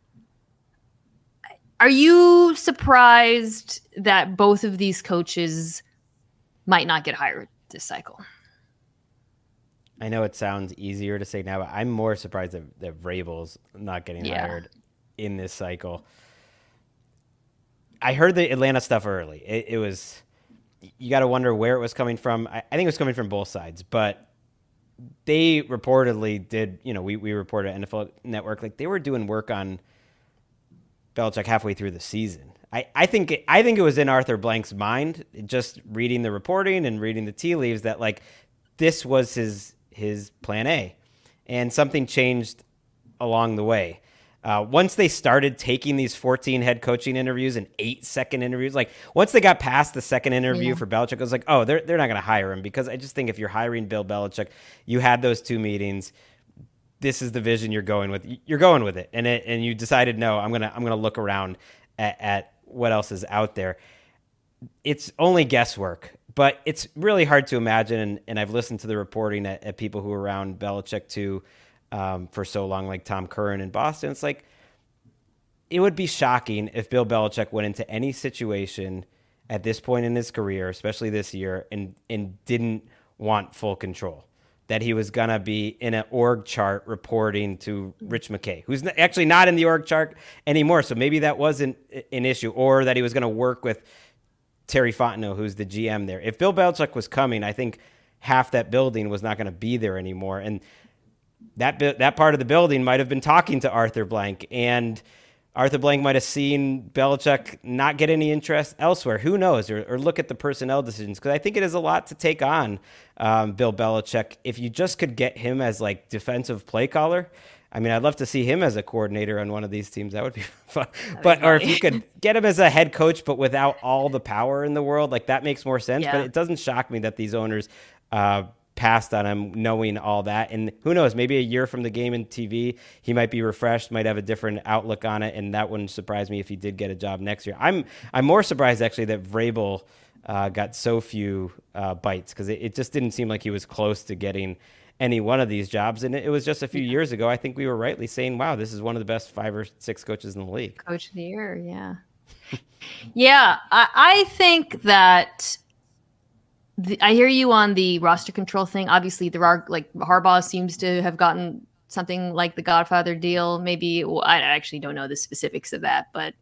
Are you surprised that both of these coaches might not get hired this cycle? I know it sounds easier to say now, but I'm more surprised that, that Vrabel's not getting Yeah. hired in this cycle. I heard the Atlanta stuff early. It, it was, you got to wonder where it was coming from. I, I think it was coming from both sides, but they reportedly did, you know, we, we reported at N F L Network, like they were doing work on Belichick halfway through the season. I, I think it, I think it was in Arthur Blank's mind, just reading the reporting and reading the tea leaves, that like this was his his plan A, and something changed along the way. Uh, once they started taking these fourteen head coaching interviews and eight second interviews, like once they got past the second interview Yeah. for Belichick, I was like, oh, they're they're not going to hire him, because I just think if you're hiring Bill Belichick, you had those two meetings. This is the vision you're going with. You're going with it, and it, and you decided, no, I'm gonna I'm gonna look around at, at what else is out there. It's only guesswork, but it's really hard to imagine. And, and I've listened to the reporting at, at people who were around Belichick too um, for so long, like Tom Curran in Boston. It's like, it would be shocking if Bill Belichick went into any situation at this point in his career, especially this year, and, and didn't want full control. That he was going to be in an org chart reporting to Rich McKay, who's actually not in the org chart anymore. So maybe that wasn't an issue, or that he was going to work with Terry Fontenot, who's the G M there. If Bill Belichick was coming, I think half that building was not going to be there anymore. And that that part of the building might have been talking to Arthur Blank, and Arthur Blank might have seen Belichick not get any interest elsewhere. Who knows? Or, or look at the personnel decisions, because I think it is a lot to take on um, Bill Belichick. If you just could get him as like defensive play caller, I mean, I'd love to see him as a coordinator on one of these teams. That would be fun. That'd but be or if you could get him as a head coach, but without all the power in the world, like that makes more sense. Yeah. But it doesn't shock me that these owners uh, passed on him, knowing all that. And who knows, maybe a year from the game in T V, he might be refreshed, might have a different outlook on it, and that wouldn't surprise me if he did get a job next year. I'm I'm more surprised actually that Vrabel uh, got so few uh, bites, because it, it just didn't seem like he was close to getting any one of these jobs. And it, it was just a few yeah. years ago, I think we were rightly saying, wow, this is one of the best five or six coaches in the league. Coach of the year, yeah. yeah, I, I think that The, I hear you on the roster control thing. Obviously, there are like Harbaugh seems to have gotten something like the Godfather deal. Maybe well, I actually don't know the specifics of that, but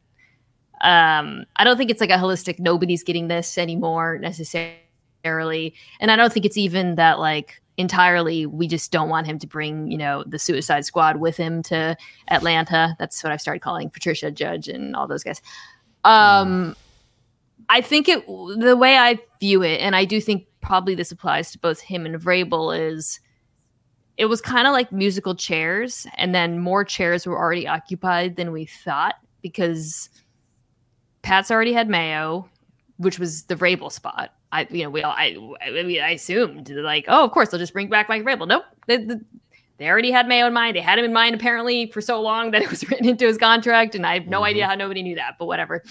um, I don't think it's like a holistic. Nobody's getting this anymore necessarily, and I don't think it's even that like entirely. We just don't want him to bring you know the Suicide Squad with him to Atlanta. That's what I've started calling Patricia Judge and all those guys. Um, mm. I think it the way I view it, and I do think probably this applies to both him and Vrabel, is it was kind of like musical chairs, and then more chairs were already occupied than we thought, because Pat's already had Mayo, which was the Vrabel spot. I, you know, we all, I, I mean, I assumed like, oh, of course they'll just bring back Mike Vrabel. Nope, they, they, they already had Mayo in mind. They had him in mind apparently for so long that it was written into his contract, and I have no mm-hmm. idea how nobody knew that, but whatever.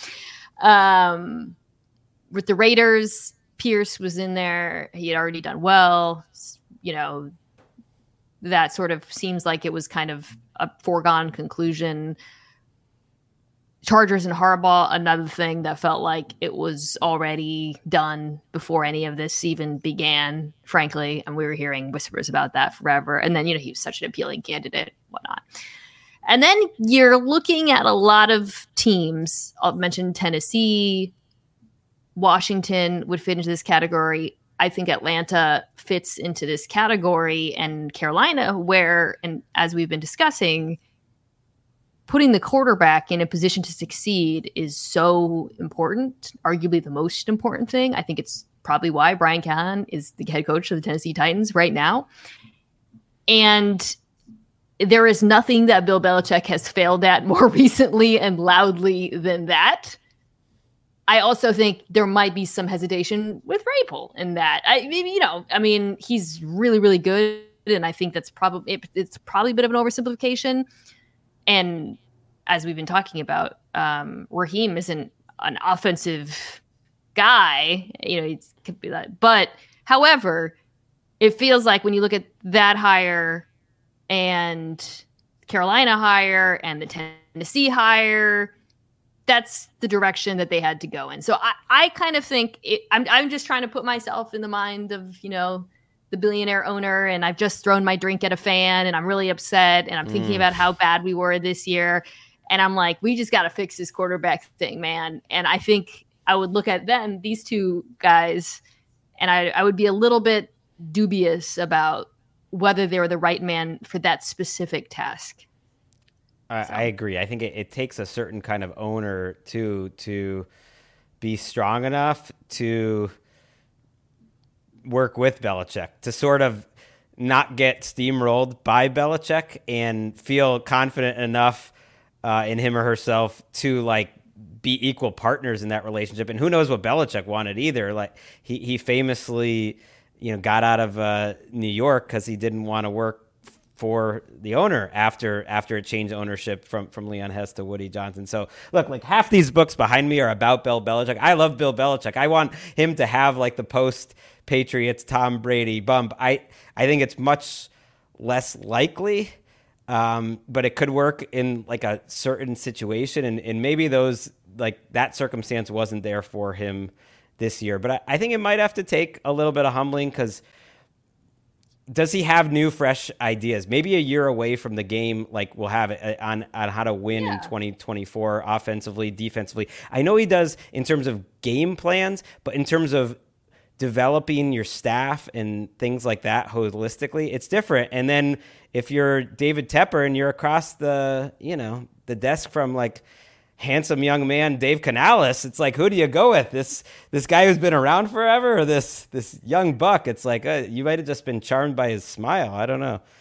Um. With the Raiders, Pierce was in there. He had already done well. You know, that sort of seems like it was kind of a foregone conclusion. Chargers and Harbaugh, another thing that felt like it was already done before any of this even began, frankly. And we were hearing whispers about that forever. And then, you know, he was such an appealing candidate, whatnot. And then you're looking at a lot of teams. I'll mention Tennessee. Washington would fit into this category. I think Atlanta fits into this category, and Carolina, where, and as we've been discussing, putting the quarterback in a position to succeed is so important, arguably the most important thing. I think it's probably why Brian Callahan is the head coach of the Tennessee Titans right now. And there is nothing that Bill Belichick has failed at more recently and loudly than that. I also think there might be some hesitation with Vrabel in that. I maybe, you know, I mean, he's really, really good. And I think that's probably, it, it's probably a bit of an oversimplification. And as we've been talking about, um, Raheem isn't an offensive guy, you know, he could be that. But however, it feels like when you look at that hire and Carolina hire and the Tennessee hire, that's the direction that they had to go in. So I, I kind of think it, I'm, I'm just trying to put myself in the mind of, you know, the billionaire owner, and I've just thrown my drink at a fan and I'm really upset. And I'm thinking mm. about how bad we were this year. And I'm like, we just got to fix this quarterback thing, man. And I think I would look at them, these two guys, and I, I would be a little bit dubious about whether they were the right man for that specific task. I, so. I agree. I think it, it takes a certain kind of owner to to be strong enough to work with Belichick, to sort of not get steamrolled by Belichick and feel confident enough uh, in him or herself to like be equal partners in that relationship. And who knows what Belichick wanted either. Like he he famously, you know, got out of uh, New York because he didn't want to work for the owner after after it changed ownership from, from Leon Hess to Woody Johnson. So look, like half these books behind me are about Bill Belichick. I love Bill Belichick. I want him to have like the post Patriots Tom Brady bump. I, I think it's much less likely, um, but it could work in like a certain situation. And, and maybe those like that circumstance wasn't there for him this year, but I, I think it might have to take a little bit of humbling because does he have new, fresh ideas? Maybe a year away from the game, like we'll have it on, on how to win yeah. in twenty twenty-four offensively, defensively. I know he does in terms of game plans, but in terms of developing your staff and things like that holistically, it's different. And then if you're David Tepper and you're across the, you know, the desk from like handsome young man Dave Canales, it's like, who do you go with? This this guy who's been around forever or this this young buck? It's like uh, you might have just been charmed by his smile. I don't know.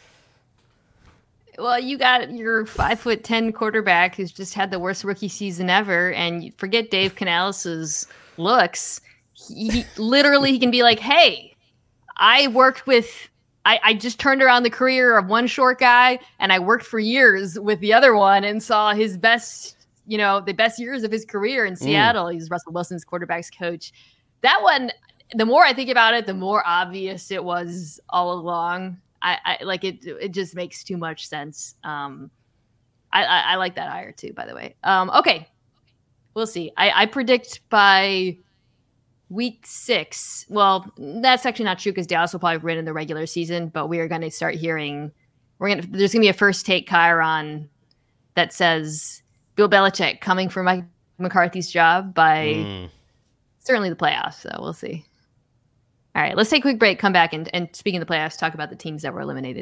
Well, you got your five foot ten quarterback who's just had the worst rookie season ever, and you forget Dave Canales's looks. He, he literally he can be like, "Hey, I worked with." I, I just turned around the career of one short guy, and I worked for years with the other one and saw his best. You know, the best years of his career in Seattle. Mm. He's Russell Wilson's quarterback's coach. That one, the more I think about it, the more obvious it was all along. I, I like it. It just makes too much sense. Um, I, I, I like that hire too, by the way. Um, okay, we'll see. I, I predict by week six. Well, that's actually not true because Dallas will probably win in the regular season. But we are going to start hearing. We're gonna. There's going to be a first take Chiron that says Bill Belichick coming for Mike McCarthy's job by mm. certainly the playoffs. So we'll see. All right, let's take a quick break, come back, and, and speaking of the playoffs, talk about the teams that were eliminated.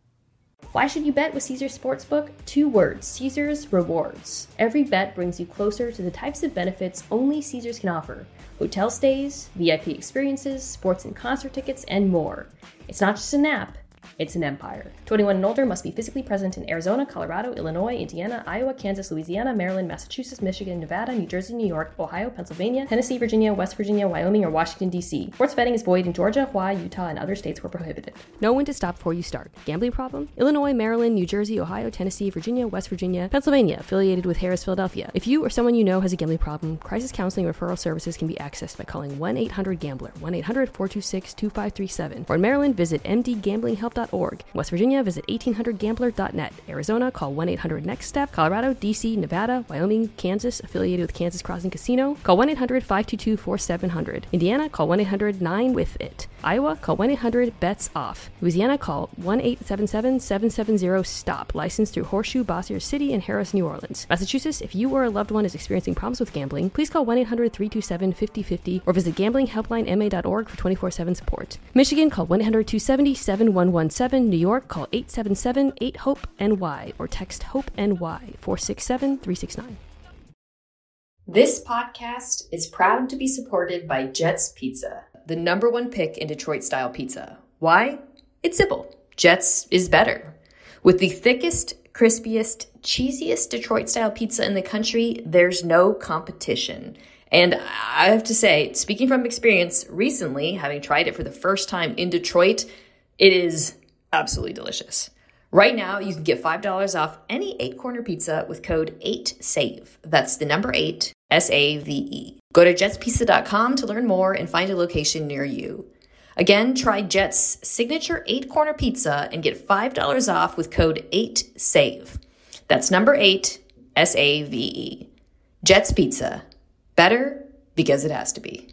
Why should you bet with Caesars Sportsbook? Two words, Caesars Rewards. Every bet brings you closer to the types of benefits only Caesars can offer. Hotel stays, V I P experiences, sports and concert tickets, and more. It's not just an app. It's an empire. twenty-one and older must be physically present in Arizona, Colorado, Illinois, Indiana, Iowa, Kansas, Louisiana, Maryland, Massachusetts, Michigan, Nevada, New Jersey, New York, Ohio, Pennsylvania, Tennessee, Virginia, West Virginia, Wyoming, or Washington, D C. Sports betting is void in Georgia, Hawaii, Utah, and other states where prohibited. Know when to stop before you start. Gambling problem? Illinois, Maryland, New Jersey, Ohio, Tennessee, Virginia, West Virginia, Pennsylvania, affiliated with Harris, Philadelphia. If you or someone you know has a gambling problem, crisis counseling referral services can be accessed by calling one eight hundred gambler, one eight hundred four two six two five three seven. Or in Maryland, visit m d gambling help dot org. West Virginia, visit eighteen hundred gambler dot net. Arizona, call one eight hundred next step. Colorado, D C, Nevada, Wyoming, Kansas, affiliated with Kansas Crossing Casino, call one eight hundred five two two four seven zero zero. Indiana, call one eight hundred nine with it. Iowa, call one eight hundred bets off. Louisiana, call one eight seven seven seven seven zero stop. Licensed through Horseshoe, Bossier City, and Harris, New Orleans. Massachusetts, if you or a loved one is experiencing problems with gambling, please call one eight hundred three two seven five zero five zero or visit gambling helpline m a dot org for twenty-four seven support. Michigan, call one eight hundred two seven zero seven one one seven. New York, call eight seven seven eight hope N Y or text HOPE-NY four six seven three six nine. This podcast is proud to be supported by Jets Pizza, the number one pick in Detroit-style pizza. Why? It's simple. Jets is better. With the thickest, crispiest, cheesiest Detroit-style pizza in the country, there's no competition. And I have to say, speaking from experience, recently, having tried it for the first time in Detroit, it is absolutely delicious. Right now, you can get five dollars off any eight-corner pizza with code eight save. That's the number eight, S A V E. Go to jets pizza dot com to learn more and find a location near you. Again, try Jet's signature eight-corner pizza and get five dollars off with code eight save. That's number eight, S A V E. Jets Pizza. Better because it has to be.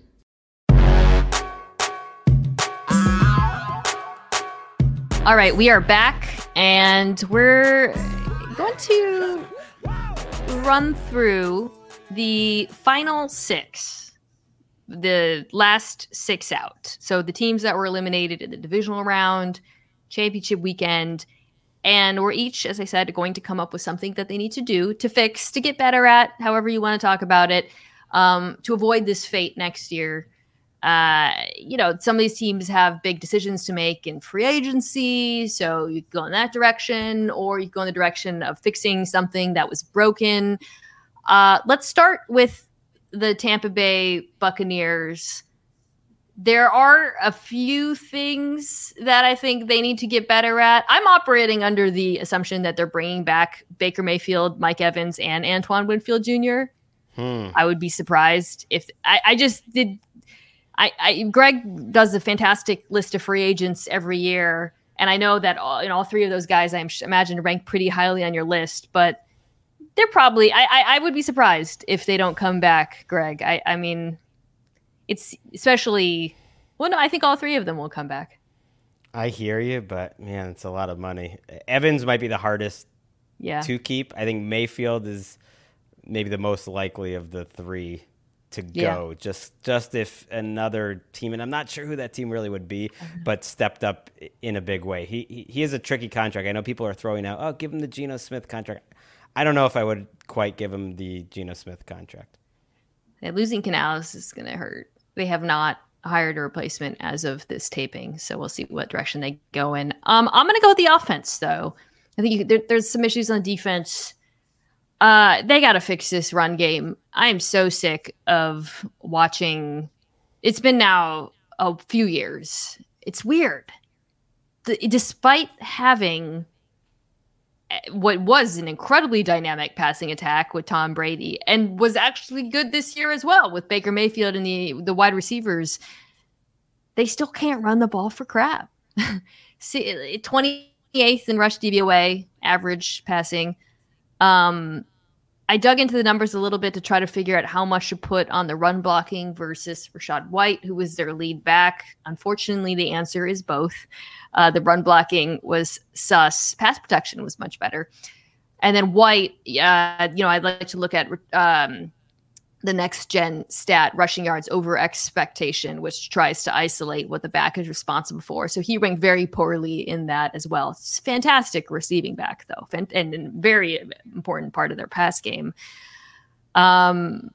All right, we are back. And we're going to run through the final six, the last six out. So the teams that were eliminated in the divisional round, championship weekend, and we're each, as I said, going to come up with something that they need to do to fix, to get better at, however you want to talk about it, um, to avoid this fate next year. Uh, you know, some of these teams have big decisions to make in free agency, so you can go in that direction, or you can go in the direction of fixing something that was broken. Uh, let's start with the Tampa Bay Buccaneers. there are a few things that I think they need to get better at. I'm operating under the assumption that they're bringing back Baker Mayfield, Mike Evans, and Antoine Winfield Junior Hmm. I would be surprised if I, I just did. I, I Greg does a fantastic list of free agents every year, and I know that all, you know, all three of those guys I imagine rank pretty highly on your list, but they're probably. I, I, I would be surprised if they don't come back, Greg. I, I mean. It's especially, well, no, I think all three of them will come back. I hear you, but man, it's a lot of money. Evans might be the hardest yeah. to keep. I think Mayfield is maybe the most likely of the three to go. Yeah. Just just if another team, and I'm not sure who that team really would be, mm-hmm. but stepped up in a big way. He, he he is a tricky contract. I know people are throwing out, oh, give him the Geno Smith contract. I don't know if I would quite give him the Geno Smith contract. Yeah, losing Canales is going to hurt. They have not hired a replacement as of this taping, so we'll see what direction they go in. Um, I'm going to go with the offense, though. I think you, there, there's some issues on defense. Uh, they got to fix this run game. I am so sick of watching. It's been now a few years. It's weird. The, despite having what was an incredibly dynamic passing attack with Tom Brady and was actually good this year as well with Baker Mayfield and the, the wide receivers, they still can't run the ball for crap. See, twenty-eighth in rush D V O A, average passing. Um, I dug into the numbers a little bit to try to figure out how much to put on the run blocking versus Rachaad White, who was their lead back. Unfortunately, the answer is both. Uh, the run blocking was sus. Pass protection was much better. And then White, uh, you know, I'd like to look at um, the next gen stat, rushing yards over expectation, which tries to isolate what the back is responsible for. So he ranked very poorly in that as well. It's fantastic receiving back, though, and, and very important part of their pass game. Um,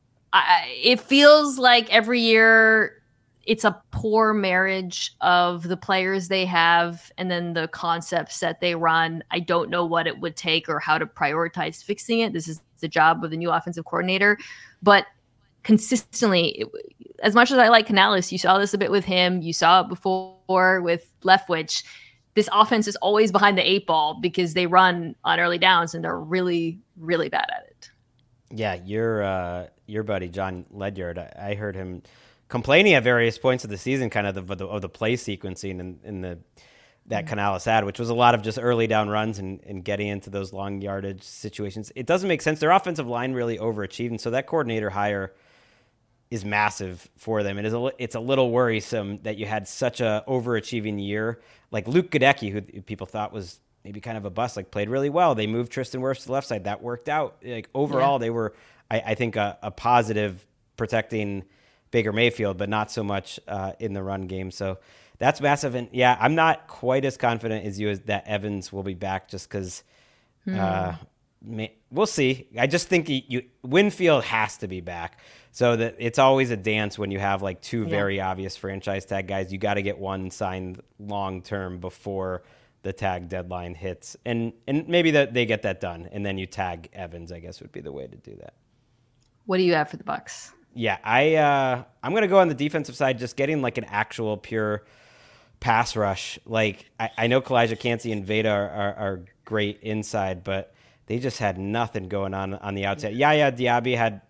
I, it feels like every year it's a poor marriage of the players they have and then the concepts that they run. I don't know what it would take or how to prioritize fixing it. This is the job of the new offensive coordinator. But consistently, it, as much as I like Canales, you saw this a bit with him. You saw it before with Leftwich. This offense is always behind the eight ball because they run on early downs and they're really, really bad at it. Yeah, your uh, your buddy, John Ledyard, I, I heard him complaining at various points of the season, kind of the, of the, of the play sequencing in, in the that mm-hmm. Canales had, which was a lot of just early down runs and, and getting into those long yardage situations. It doesn't make sense. Their offensive line really overachieved, and so that coordinator hire is massive for them. It is a, it's a little worrisome that you had such a overachieving year. Like Luke Gadecki, who people thought was maybe kind of a bust, like played really well. They moved Tristan Wirfs to the left side. That worked out. Like overall, yeah. they were, I, I think, a, a positive protecting Baker Mayfield, but not so much uh, in the run game. So that's massive. And yeah, I'm not quite as confident as you as that Evans will be back, just because hmm. uh, we'll see. I just think you, you Winfield has to be back. So that it's always a dance when you have like two yeah. very obvious franchise tag guys. You got to get one signed long term before the tag deadline hits, and and maybe that they get that done, and then you tag Evans. I guess would be the way to do that. What do you have for the Bucs? Yeah, I uh, I'm gonna go on the defensive side, just getting like an actual pure pass rush. Like I, I know Kalijah Kancey and Veda are, are, are great inside, but they just had nothing going on on the outside. Yaya Diaby had,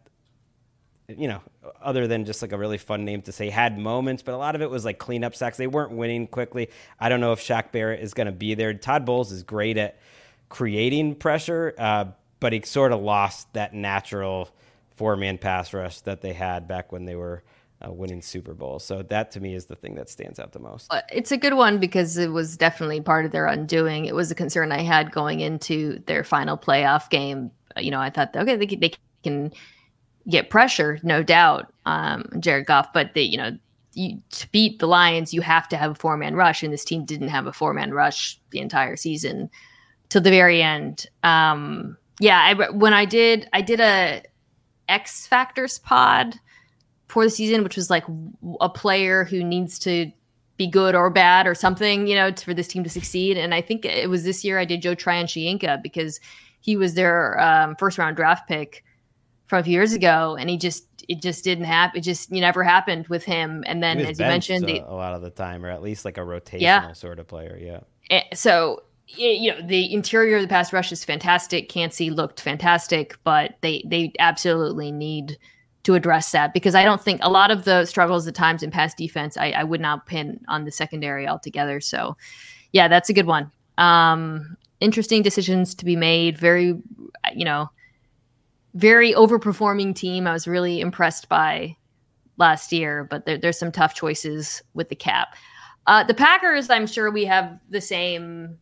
you know, other than just like a really fun name to say, had moments, but a lot of it was like cleanup sacks. They weren't winning quickly. I don't know if Shaq Barrett is going to be there. Todd Bowles is great at creating pressure, uh, but he sort of lost that natural four-man pass rush that they had back when they were uh, winning Super Bowls. So that to me is the thing that stands out the most. It's a good one because it was definitely part of their undoing. It was a concern I had going into their final playoff game. You know, I thought, okay, they can, they can get pressure, no doubt, um, Jared Goff, but they, you know, you, to beat the Lions, you have to have a four-man rush, and this team didn't have a four-man rush the entire season till the very end. Um, yeah, I, when I did, I did a X Factors pod for the season, which was like a player who needs to be good or bad or something, you know, for this team to succeed. And I think it was this year I did Joe Tryon-Shoyinka because he was their um, first round draft pick from a few years ago, and he just it just didn't happen. It just it never happened with him. And then, as you mentioned, a, the, a lot of the time, or at least like a rotational yeah. sort of player. Yeah. And so you know, the interior of the pass rush is fantastic. Cansey looked fantastic, but they they absolutely need to address that, because I don't think a lot of the struggles at times in pass defense, I, I would not pin on the secondary altogether. So, yeah, that's a good one. Um, interesting decisions to be made. Very, you know, very overperforming team. I was really impressed by last year, but there, there's some tough choices with the cap. Uh, the Packers, I'm sure we have the same,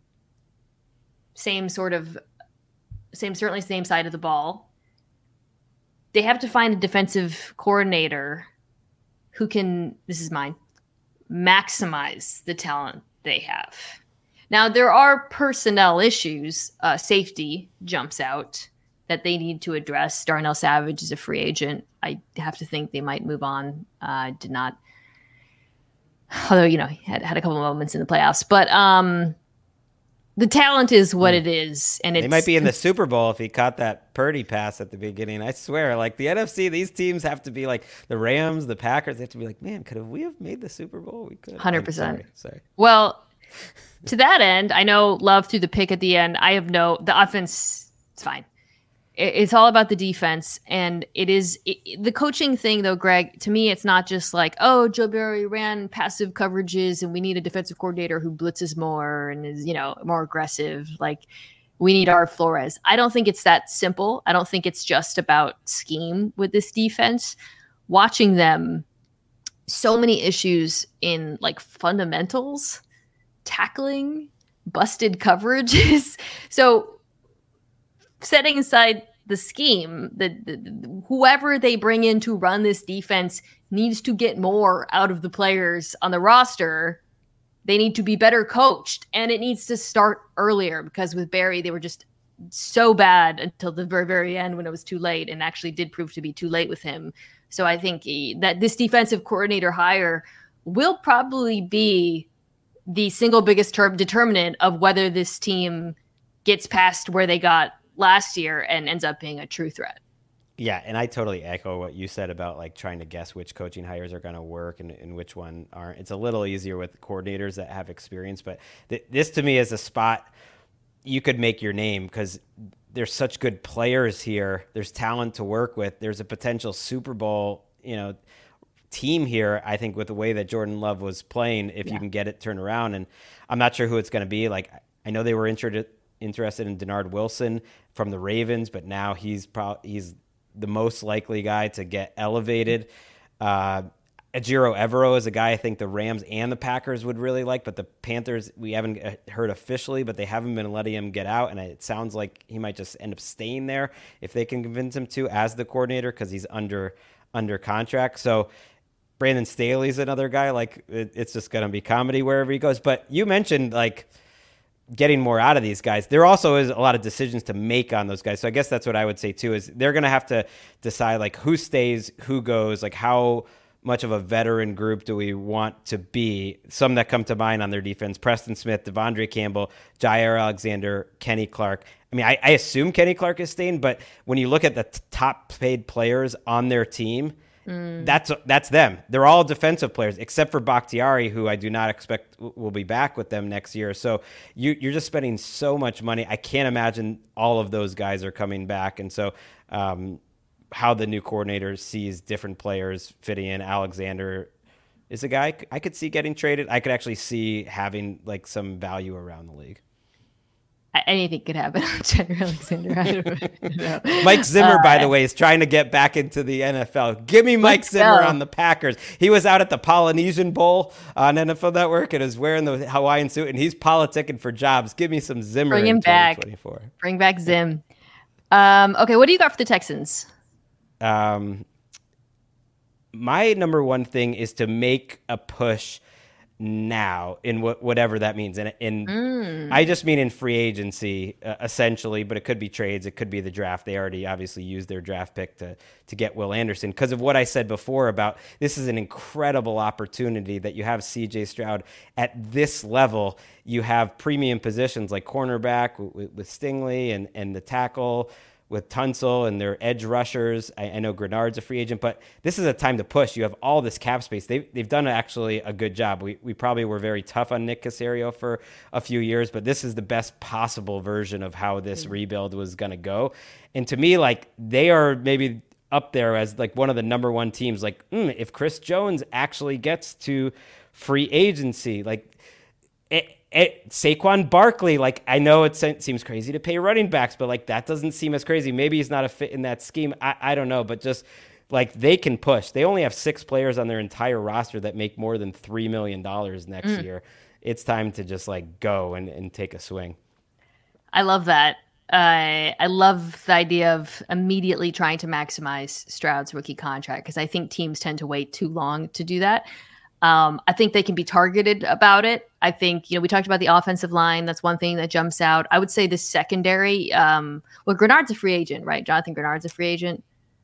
same sort of, same certainly same side of the ball. They have to find a defensive coordinator who can, this is mine, maximize the talent they have. Now, there are personnel issues. Uh, safety jumps out that they need to address. Darnell Savage is a free agent. I have to think they might move on. Uh, did not, although, you know, he had, had a couple of moments in the playoffs. But um, the talent is what it is. And They might be in the Super Bowl if he caught that Purdy pass at the beginning. I swear, like the N F C, these teams have to be like the Rams, the Packers. They have to be like, man, could have we have made the Super Bowl? We could. one hundred percent. Sorry, sorry. Well, to that end, I know Love threw the pick at the end. I have no, the offense, it's fine. It's all about the defense. And it is it, the coaching thing, though, Greg, to me, it's not just like, oh, Joe Barry ran passive coverages and we need a defensive coordinator who blitzes more and is, you know, more aggressive. Like, we need our Flores. I don't think it's that simple. I don't think it's just about scheme with this defense. Watching them, so many issues in like fundamentals, tackling, busted coverages. So, setting aside the scheme, the, the, the whoever they bring in to run this defense needs to get more out of the players on the roster. They need to be better coached, and it needs to start earlier, because with Barry, they were just so bad until the very, very end when it was too late, and actually did prove to be too late with him. So I think he, that this defensive coordinator hire will probably be the single biggest term determinant of whether this team gets past where they got last year and ends up being a true threat. Yeah, and I totally echo what you said about like trying to guess which coaching hires are going to work and, and which one aren't. It's a little easier with coordinators that have experience, but th- this to me is a spot you could make your name, because there's such good players here. There's talent to work with. There's a potential Super Bowl, you know, team here, I think, with the way that Jordan Love was playing, if yeah. you can get it turned around. And I'm not sure who it's going to be. Like, I know they were interested interested in Denard Wilson from the Ravens, but now he's probably he's the most likely guy to get elevated. Uh, Ejiro Evero is a guy I think the Rams and the Packers would really like, but the Panthers, we haven't heard officially, but they haven't been letting him get out, and it sounds like he might just end up staying there if they can convince him to as the coordinator, because he's under under contract. So Brandon Staley's another guy. Like, it, it's just going to be comedy wherever he goes. But you mentioned, like, getting more out of these guys. There also is a lot of decisions to make on those guys. So I guess that's what I would say too, is they're going to have to decide like who stays, who goes, like how much of a veteran group do we want to be? Some that come to mind on their defense: Preston Smith, Devondre Campbell, Jair Alexander, Kenny Clark. I mean, I, I assume Kenny Clark is staying, but when you look at the t- top paid players on their team, Mm. That's that's them. They're all defensive players, except for Bakhtiari, who I do not expect will be back with them next year. So you, you're just spending so much money. I can't imagine all of those guys are coming back. And so um, how the new coordinator sees different players fitting in. Alexander is a guy I could see getting traded. I could actually see having like some value around the league. Anything could happen on Jair Alexander. I don't know. Mike Zimmer, uh, by the way, is trying to get back into the N F L. Give me Mike Zimmer go. on the Packers. He was out at the Polynesian Bowl on N F L Network and is wearing the Hawaiian suit, and he's politicking for jobs. Give me some Zimmer Bring him in back. twenty twenty-four. Bring back Zim. Um, okay, what do you got for the Texans? Um, my number one thing is to make a push now in what whatever that means, and in mm. I just mean in free agency uh, essentially, but it could be trades, it could be the draft. They already obviously used their draft pick to to get Will Anderson, because of what I said before about this is an incredible opportunity that you have C J Stroud at this level. You have premium positions like cornerback with, with Stingley and and the tackle with Tunsil and their edge rushers. I, I know Grenard's a free agent, but this is a time to push. You have all this cap space. They've, they've done actually a good job. We we probably were very tough on Nick Caserio for a few years, but this is the best possible version of how this mm-hmm. rebuild was going to go. And to me, like, they are maybe up there as like one of the number one teams. Like, mm, if Chris Jones actually gets to free agency, like it, it, Saquon Barkley, like, I know it seems crazy to pay running backs, but like that doesn't seem as crazy. Maybe he's not a fit in that scheme. I, I don't know, but just like they can push. They only have six players on their entire roster that make more than three million dollars next mm. year. It's time to just like go and, and take a swing. I love that. Uh, I love the idea of immediately trying to maximize Stroud's rookie contract, because I think teams tend to wait too long to do that. Um, I think they can be targeted about it. I think, you know, we talked about the offensive line. That's one thing that jumps out. I would say the secondary, um, well, Grenard's a free agent, right? Jonathan Grenard's a free agent.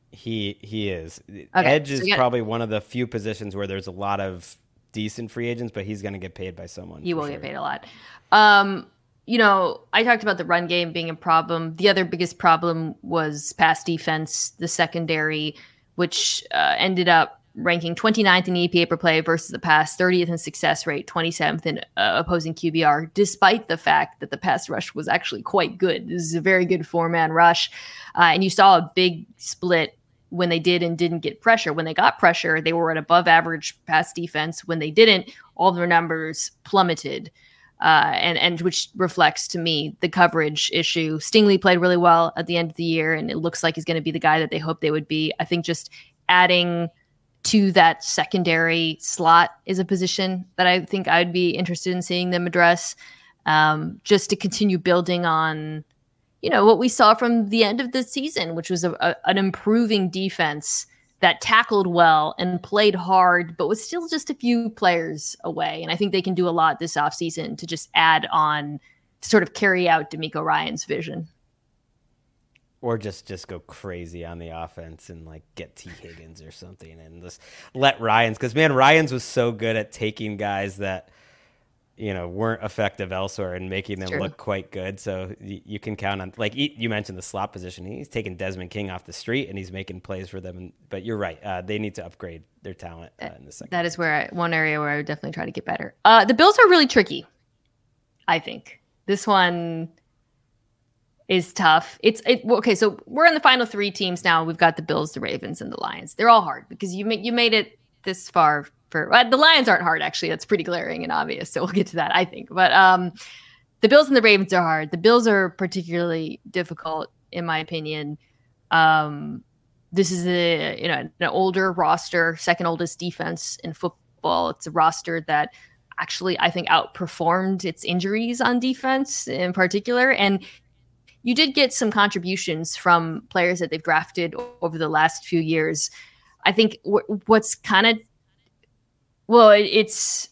He he is. Okay, Edge so is gotta, probably one of the few positions where there's a lot of decent free agents, but he's going to get paid by someone. He will sure. get paid a lot. Um, you know, I talked about the run game being a problem. The other biggest problem was pass defense, the secondary, which uh, ended up ranking twenty-ninth in E P A per play versus the pass, thirtieth in success rate, twenty-seventh in uh, opposing Q B R, despite the fact that the pass rush was actually quite good. This is a very good four-man rush. Uh, and you saw a big split when they did and didn't get pressure. When they got pressure, they were at above average pass defense. When they didn't, all their numbers plummeted. Uh, and, and which reflects to me the coverage issue. Stingley played really well at the end of the year, and it looks like he's going to be the guy that they hope they would be. I think just adding to that secondary slot is a position that I think I'd be interested in seeing them address, um, just to continue building on, you know, what we saw from the end of the season, which was a, a, an improving defense that tackled well and played hard, but was still just a few players away. And I think they can do a lot this offseason to just add on, to sort of carry out DeMeco Ryans' vision. Or just, just go crazy on the offense and like get T. Higgins or something and just let Ryans, because man, Ryans was so good at taking guys that, you know, weren't effective elsewhere and making them True. look quite good. So y- you can count on, like you mentioned the slot position. He's taking Desmond King off the street and he's making plays for them. But you're right. Uh, they need to upgrade their talent uh, in the second. That is where I, one area where I would definitely try to get better. Uh, the Bills are really tricky, I think. This one is tough. It's it, okay. So we're in the final three teams now. We've got the Bills, the Ravens, and the Lions. They're all hard because you made you made it this far. For well, the Lions aren't hard, actually. That's pretty glaring and obvious. So we'll get to that, I think. But um, the Bills and the Ravens are hard. The Bills are particularly difficult, in my opinion. Um, this is a you know an older roster, second oldest defense in football. It's a roster that actually I think outperformed its injuries on defense in particular, and you did get some contributions from players that they've drafted over the last few years. I think w- what's kind of, well, it, it's,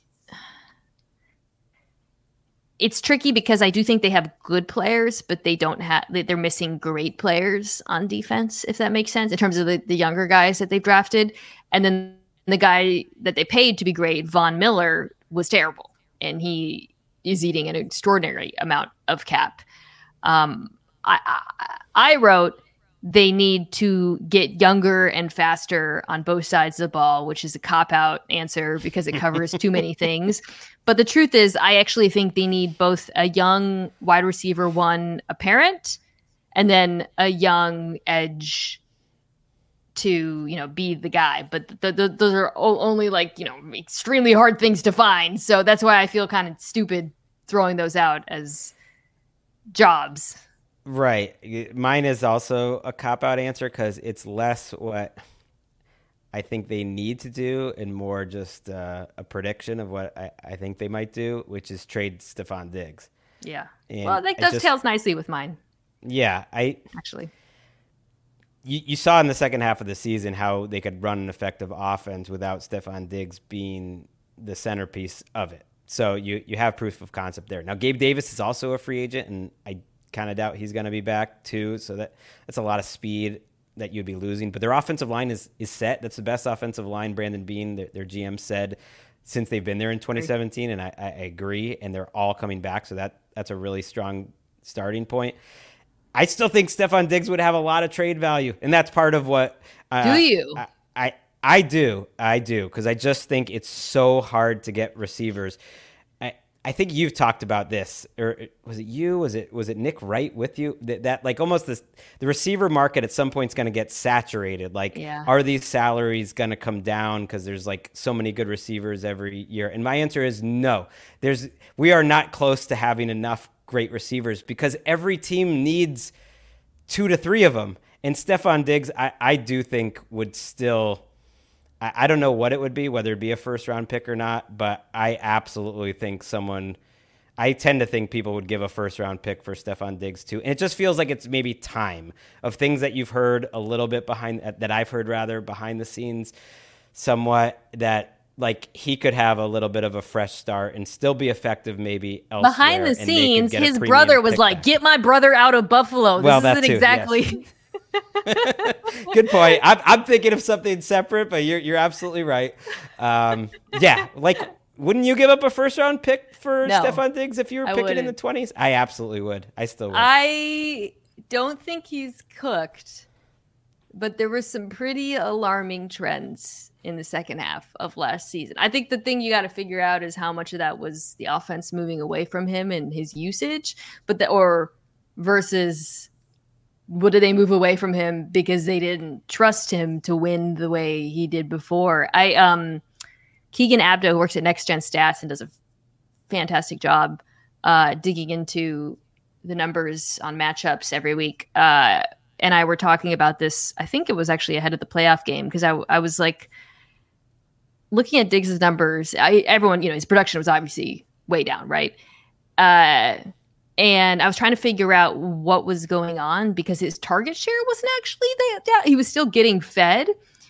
it's tricky because I do think they have good players, but they don't have, they're missing great players on defense, if that makes sense, in terms of the, the younger guys that they've drafted. And then the guy that they paid to be great, Von Miller, was terrible. And he is eating an extraordinary amount of cap. Um, I, I, I wrote they need to get younger and faster on both sides of the ball, which is a cop-out answer because it covers too many things. But the truth is, I actually think they need both a young wide receiver one apparent and then a young edge to, you know, be the guy. But th- th- those are o- only like, you know, extremely hard things to find. So that's why I feel kind of stupid throwing those out as jobs. Right. Mine is also a cop-out answer because it's less what I think they need to do and more just uh, a prediction of what I, I think they might do, which is trade Stephon Diggs. Yeah. And well, I think that dovetails nicely with mine. Yeah. I Actually. You, you saw in the second half of the season how they could run an effective offense without Stephon Diggs being the centerpiece of it. So you, you have proof of concept there. Now, Gabe Davis is also a free agent, and I kind of doubt he's going to be back too. So that that's a lot of speed that you'd be losing. But their offensive line is is set. That's the best offensive line, Brandon Beane, their, their G M, said since they've been there in twenty seventeen, and I, I agree. And they're all coming back, so that that's a really strong starting point. I still think Stefon Diggs would have a lot of trade value, and that's part of what. Uh, do you? I, I I do, I do, because I just think it's so hard to get receivers. I I think you've talked about this, or was it you? Was it was it Nick Wright with you? That, that like almost this the receiver market at some point is going to get saturated. Like, yeah. Are these salaries going to come down because there's like so many good receivers every year? And my answer is no. There's we are not close to having enough great receivers because every team needs two to three of them. And Stefon Diggs, I, I do think would still. I don't know what it would be, whether it be a first round pick or not, but I absolutely think someone, I tend to think people would give a first round pick for Stefon Diggs too. And it just feels like it's maybe time of things that you've heard a little bit behind, that I've heard rather behind the scenes somewhat, that like he could have a little bit of a fresh start and still be effective maybe elsewhere. Behind the scenes, his brother was like, back. Get my brother out of Buffalo. This well, isn't too, exactly... Yes. Good point. I'm, I'm thinking of something separate, but you're you're absolutely right. Um, yeah, like wouldn't you give up a first round pick for no, Stefon Diggs if you were I picking wouldn't. in the twenties? I absolutely would. I still would. I don't think he's cooked, but there were some pretty alarming trends in the second half of last season. I think the thing you got to figure out is how much of that was the offense moving away from him and his usage, but the, or versus. What did they move away from him because they didn't trust him to win the way he did before? I um, Keegan Abdo, who works at Next Gen Stats and does a fantastic job uh, digging into the numbers on matchups every week. Uh, and I were talking about this. I think it was actually ahead of the playoff game because I I was like looking at Diggs' numbers. I, everyone, you know, his production was obviously way down, right? Uh, And I was trying to figure out what was going on because his target share wasn't actually that down. He was still getting fed.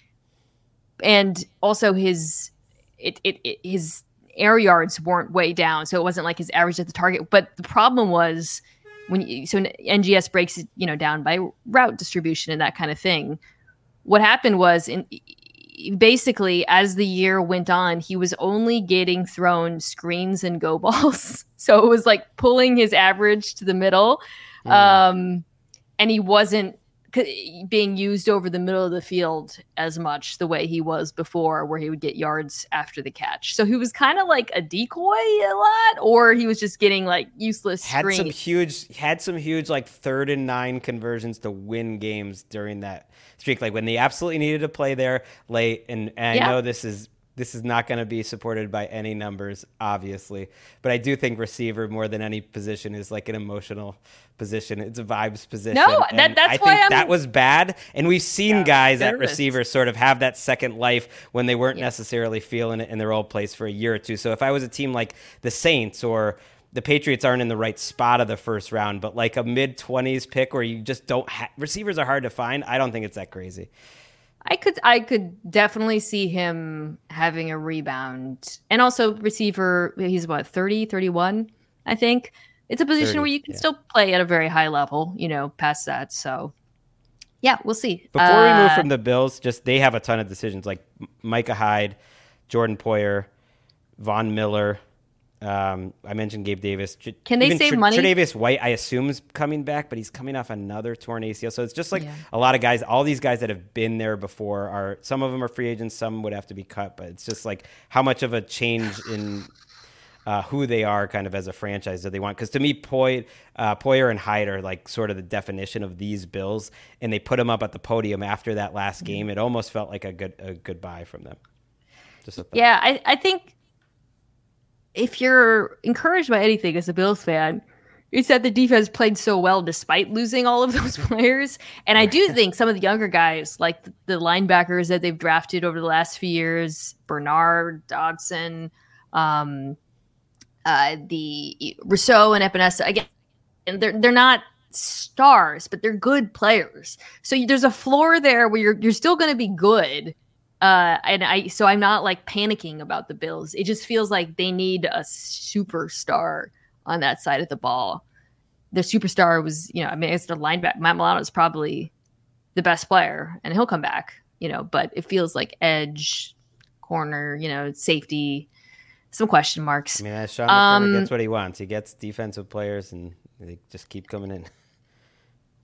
And also his it, it, it his air yards weren't way down. So it wasn't like his average at the target. But the problem was when you, so N G S breaks it, you know, down by route distribution and that kind of thing. What happened was in basically, as the year went on, he was only getting thrown screens and go balls. So it was like pulling his average to the middle. Mm. Um, and he wasn't being used over the middle of the field as much the way he was before, where he would get yards after the catch. So he was kind of like a decoy a lot, or he was just getting like useless had screens. some huge had some huge like third and nine conversions to win games during that streak, like when they absolutely needed to play there late. And, and yeah. I know this is this is not going to be supported by any numbers, obviously, but I do think receiver more than any position is like an emotional position. It's a vibes position. No, that, that's I why think I'm... that was bad. And we've seen yeah, guys at receiver sort of have that second life when they weren't yeah. necessarily feeling it in their old place for a year or two. So if I was a team like the Saints or the Patriots aren't in the right spot of the first round, but like a mid-twenties pick where you just don't have... Receivers are hard to find. I don't think it's that crazy. I could I could definitely see him having a rebound. And also receiver, he's what, thirty, thirty-one, I think. It's a position thirty, where you can yeah. still play at a very high level, you know, past that. So, yeah, we'll see. Before uh, we move from the Bills, just they have a ton of decisions like Micah Hyde, Jordan Poyer, Von Miller. Um, I mentioned Gabe Davis. Can they Even save Tr- money? Tre'Davious White, I assume, is coming back, but he's coming off another torn A C L. So it's just like yeah. a lot of guys, all these guys that have been there before are, some of them are free agents, some would have to be cut, but it's just like how much of a change in uh, who they are kind of as a franchise do they want? Because to me, Poy, uh, Poyer and Hyde are like sort of the definition of these Bills, and they put them up at the podium after that last game. It almost felt like a good a goodbye from them. Just a thought. Yeah, I, I think if you're encouraged by anything as a Bills fan, it's that the defense played so well despite losing all of those players. And I do think some of the younger guys, like the, the linebackers that they've drafted over the last few years, Bernard, Dodson, um, uh, the Rousseau and Epinesa, again, and they're they're not stars, but they're good players. So you, there's a floor there where you're you're still going to be good. Uh, and I, so I'm not like panicking about the Bills. It just feels like they need a superstar on that side of the ball. Their superstar was, you know, I mean, it's the linebacker. Matt Milano is probably the best player, and he'll come back, you know. But it feels like edge, corner, you know, safety, some question marks. I mean, as Sean Um, McDermott gets what he wants. He gets defensive players, and they just keep coming in.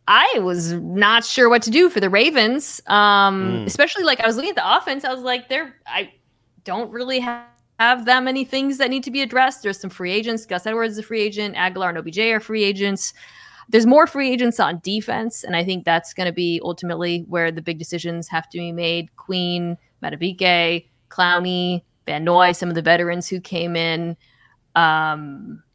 I was not sure what to do for the Ravens, um, Mm. especially like I was looking at the offense. I was like, they're I don't really have, have that many things that need to be addressed. There's some free agents. Gus Edwards is a free agent. Aguilar and O B J are free agents. There's more free agents on defense, and I think that's going to be ultimately where the big decisions have to be made. Queen, Madubuike, Clowney, Van Noy, some of the veterans who came in. Um,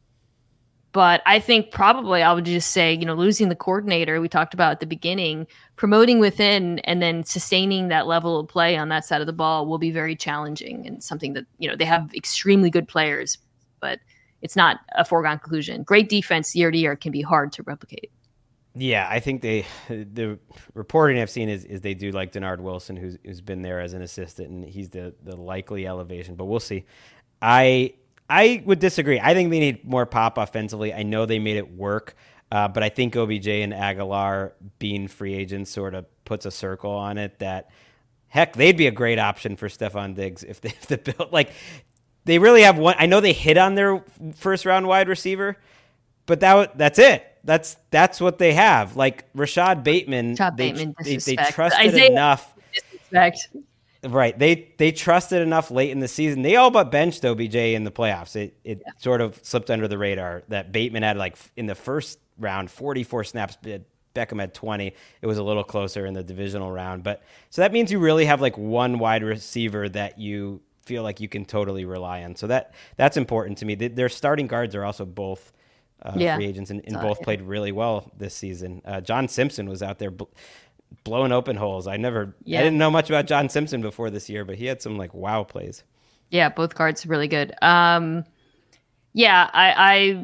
but I think probably I would just say, you know, losing the coordinator we talked about at the beginning, promoting within and then sustaining that level of play on that side of the ball will be very challenging, and something that, you know, they have extremely good players, but it's not a foregone conclusion. Great defense year to year can be hard to replicate. Yeah, I think they the reporting I've seen is, is they do like Denard Wilson, who's who's been there as an assistant, and he's the the likely elevation, but we'll see. I I would disagree. I think they need more pop offensively. I know they made it work, uh, but I think O B J and Aguilar being free agents sort of puts a circle on it that, heck, they'd be a great option for Stephon Diggs if they if the build like they really have one. I know they hit on their first round wide receiver, but that that's it. That's that's what they have. Like Rashad Bateman, Rashad they, Bateman they, they disrespect. trusted Isaiah enough. Disrespect. Right. They they trusted enough late in the season. They all but benched O B J in the playoffs. It it yeah. sort of slipped under the radar that Bateman had, like, in the first round, forty-four snaps. Beckham had twenty. It was a little closer in the divisional round. But so that means you really have like one wide receiver that you feel like you can totally rely on. So that that's important to me. Their starting guards are also both uh, yeah. free agents and, and uh, both yeah. played really well this season. Uh, John Simpson was out there bl- blowing open holes. I never, yeah. I didn't know much about John Simpson before this year, but he had some like wow plays. Yeah, both guards really good. Um, yeah, I,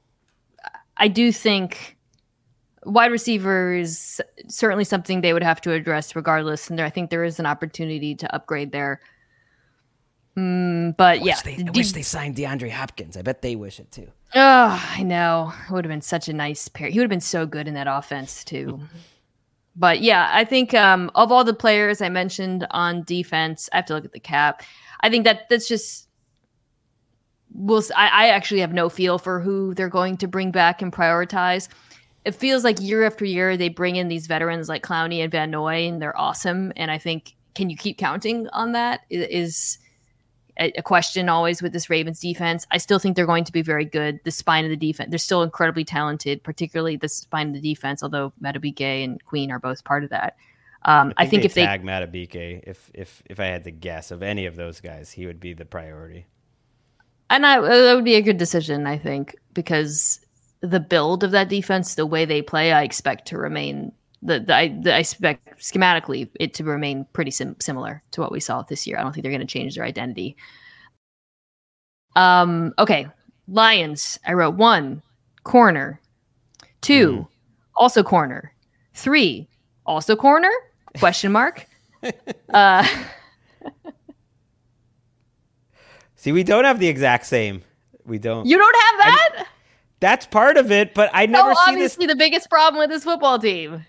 I I do think wide receiver is certainly something they would have to address regardless, and there, I think there is an opportunity to upgrade there. Mm, but I yeah, wish they, I wish they signed DeAndre Hopkins. I bet they wish it too. Oh, I know. It would have been such a nice pair. He would have been so good in that offense too. But yeah, I think um, of all the players I mentioned on defense, I have to look at the cap. I think that that's just. We'll, I, I actually have no feel for who they're going to bring back and prioritize. It feels like year after year they bring in these veterans like Clowney and Van Noy, and they're awesome. And I think, can you keep counting on that? Is a question always with this Ravens defense. I still think they're going to be very good. The spine of the defense, they're still incredibly talented, particularly the spine of the defense, although Madubuike and Queen are both part of that. Um, I think, I think they if they tag Madubuike, if, if, if I had to guess of any of those guys, he would be the priority. And I, that would be a good decision, I think, because the build of that defense, the way they play, I expect to remain The, the, I, the, I expect schematically it to remain pretty sim- similar to what we saw this year. I don't think they're going to change their identity. Um, okay, Lions. I wrote one, corner. Two, mm. also corner. Three, also corner? Question mark. uh, See, we don't have the exact same. We don't. You don't have that? I, that's part of it, but I never oh, see obviously this. The biggest problem with this football team.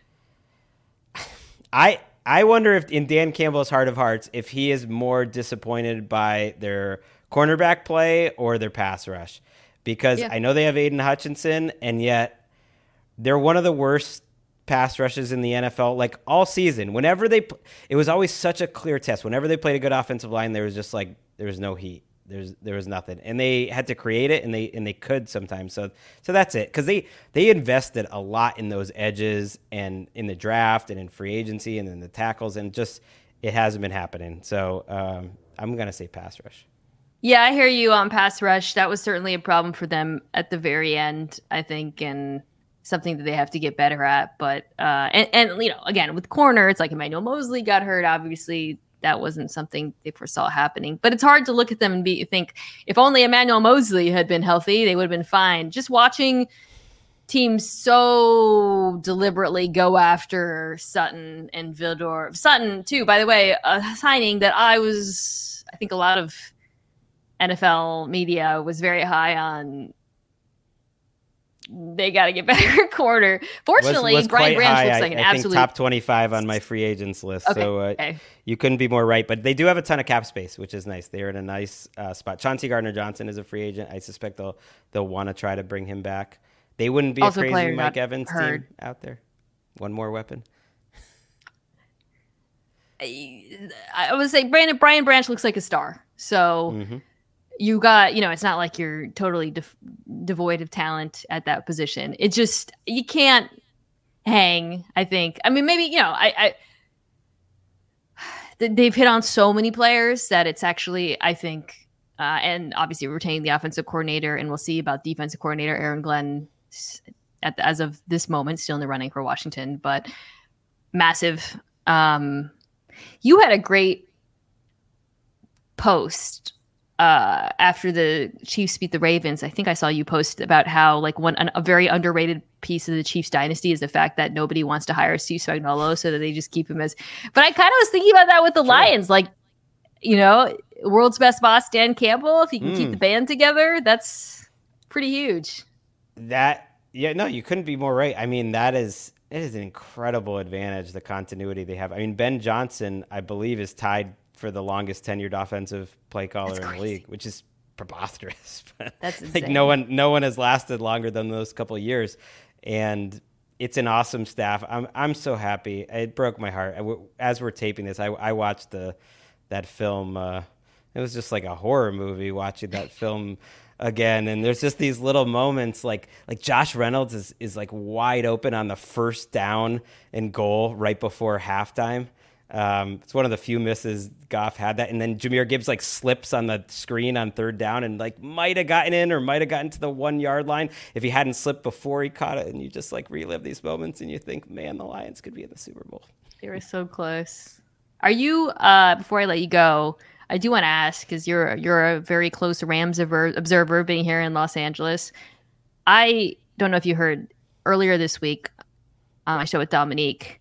I I wonder if in Dan Campbell's heart of hearts, if he is more disappointed by their cornerback play or their pass rush, because yeah. I know they have Aiden Hutchinson, and yet they're one of the worst pass rushes in the N F L. Like all season, whenever they, it was always such a clear test. Whenever they played a good offensive line, there was just like there was no heat. There's there was nothing, and they had to create it, and they and they could sometimes. So so that's it, because they they invested a lot in those edges and in the draft and in free agency and in the tackles, and just it hasn't been happening. So um, I'm gonna say pass rush. Yeah, I hear you on pass rush. That was certainly a problem for them at the very end, I think, and something that they have to get better at. But uh, and and you know, again with corner, it's like Emmanuel Mosley got hurt, obviously. That wasn't something they foresaw happening. But it's hard to look at them and be think, if only Emmanuel Mosley had been healthy, they would have been fine. Just watching teams so deliberately go after Sutton and Vildor. Sutton, too, by the way, a signing that I was, I think a lot of N F L media was very high on. They got to get better corner. Fortunately, was, was Brian Branch high. looks like I, an I absolute think top twenty-five on my free agents list. Okay, so uh, okay. You couldn't be more right. But they do have a ton of cap space, which is nice. They're in a nice uh, spot. Chauncey Gardner-Johnson is a free agent. I suspect they'll they'll want to try to bring him back. They wouldn't be also a crazy Mike Evans heard. team out there. One more weapon. I, I would say Brandon Brian Branch looks like a star. So mm-hmm. you got, you know, it's not like you're totally def- devoid of talent at that position. It just, you can't hang, I think. I mean, maybe, you know, I, I they've hit on so many players that it's actually, I think, uh, and obviously retaining the offensive coordinator, and we'll see about defensive coordinator Aaron Glenn at the, as of this moment, still in the running for Washington, but massive. Um, you had a great post uh, after the Chiefs beat the Ravens. I think I saw you post about how like one an, a very underrated piece of the Chiefs dynasty is the fact that nobody wants to hire Steve Spagnuolo, so that they just keep him as. But I kind of was thinking about that with the sure. Lions, like, you know, world's best boss Dan Campbell. If he can mm. keep the band together, that's pretty huge. That yeah, no, you couldn't be more right. I mean, that is. It is an incredible advantage, the continuity they have. I mean, Ben Johnson, I believe, is tied for the longest tenured offensive play caller in the league, which is preposterous. That's insane. Like no one, no one has lasted longer than those couple of years, and it's an awesome staff. I'm, I'm so happy. It broke my heart as we're taping this. I, I watched the that film. Uh, it was just like a horror movie watching that film. Again, and there's just these little moments like like Josh Reynolds is, is like wide open on the first down and goal right before halftime. Um, it's one of the few misses Goff had that. And then Jahmyr Gibbs like slips on the screen on third down and like might have gotten in or might have gotten to the one yard line if he hadn't slipped before he caught it. And you just like relive these moments and you think, man, the Lions could be in the Super Bowl. They were so close. Are you, uh, before I let you go, I do want to ask, because you're you're a very close Rams observer being here in Los Angeles. I don't know if you heard earlier this week on my show with Dominique,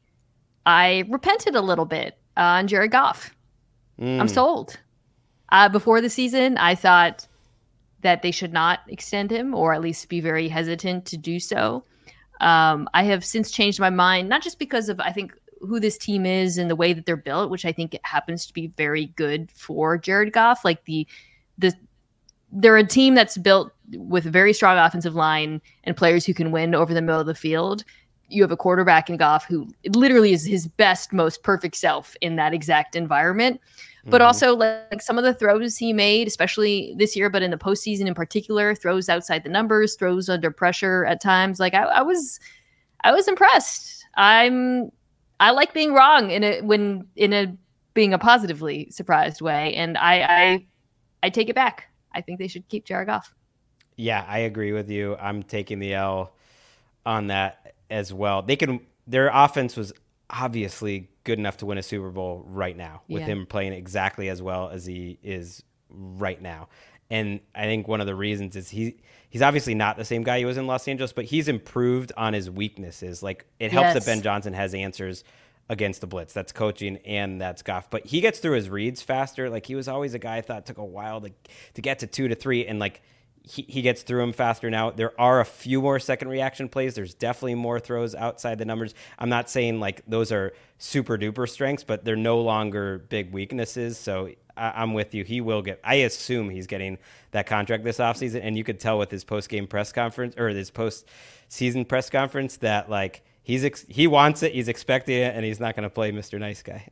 I repented a little bit on Jared Goff. Mm. I'm sold. Uh, before the season, I thought that they should not extend him, or at least be very hesitant to do so. Um, I have since changed my mind, not just because of, I think, who this team is and the way that they're built, which I think happens to be very good for Jared Goff. Like the, the, they're a team that's built with a very strong offensive line and players who can win over the middle of the field. You have a quarterback in Goff who literally is his best, most perfect self in that exact environment. Mm-hmm. But also like some of the throws he made, especially this year, but in the postseason in particular, throws outside the numbers, throws under pressure at times. Like I, I was, I was impressed. I'm, I like being wrong in a when in a being a positively surprised way, and I, I I take it back. I think they should keep Jared Goff. Yeah, I agree with you. I'm taking the L on that as well. They can. Their offense was obviously good enough to win a Super Bowl right now, with yeah. him playing exactly as well as he is right now. And I think one of the reasons is he he's obviously not the same guy he was in Los Angeles, but he's improved on his weaknesses. Like it helps yes. that Ben Johnson has answers against the blitz. That's coaching and that's Goff. But he gets through his reads faster. Like he was always a guy I thought took a while to to get to two to three, and like he, he gets through them faster now. There are a few more second reaction plays. There's definitely more throws outside the numbers. I'm not saying like those are super duper strengths, but they're no longer big weaknesses. So I'm with you. He will get, I assume he's getting that contract this offseason. And you could tell with his post-game press conference or his post-season press conference that like he's, ex- he wants it, he's expecting it, and he's not going to play Mister Nice Guy.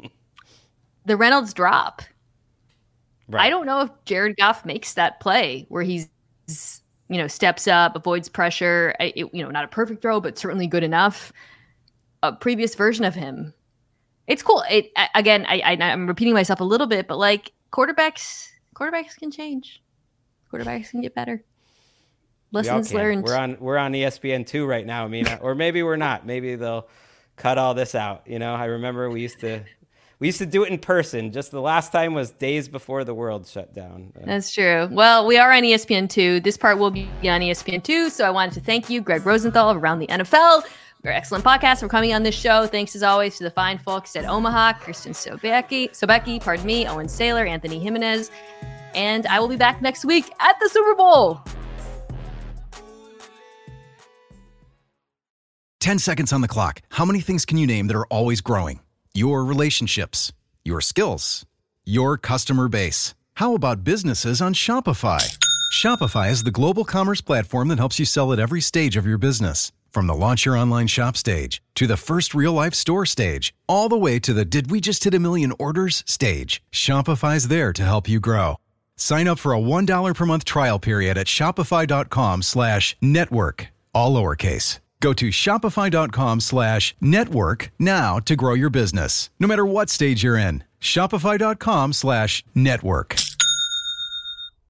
The Reynolds drop. Right. I don't know if Jared Goff makes that play where he's, you know, steps up, avoids pressure, it, you know, not a perfect throw, but certainly good enough. A previous version of him. It's cool. It again, I, I I'm repeating myself a little bit, but like quarterbacks, quarterbacks can change. Quarterbacks can get better. Lessons learned. We're on we're on E S P N two right now, Amina, or maybe we're not. Maybe they'll cut all this out. You know, I remember we used to we used to do it in person. Just the last time was days before the world shut down. That's true. Well, we are on E S P N two. This part will be on E S P N two. So I wanted to thank you, Greg Rosenthal, of Around the N F L. Your excellent podcast for coming on this show. Thanks as always to the fine folks at Omaha, Kristen Sobecki, Sobecki, pardon me, Owen Saylor, Anthony Jimenez, and I will be back next week at the Super Bowl. ten seconds on the clock. How many things can you name that are always growing? Your relationships, your skills, your customer base. How about businesses on Shopify? Shopify is the global commerce platform that helps you sell at every stage of your business. From the launch your online shop stage to the first real life store stage, all the way to the did we just hit a million orders stage, Shopify's there to help you grow. Sign up for a one dollar per month trial period at shopify.com slash network, all lowercase. Go to shopify.com slash network now to grow your business. No matter what stage you're in, shopify.com slash network.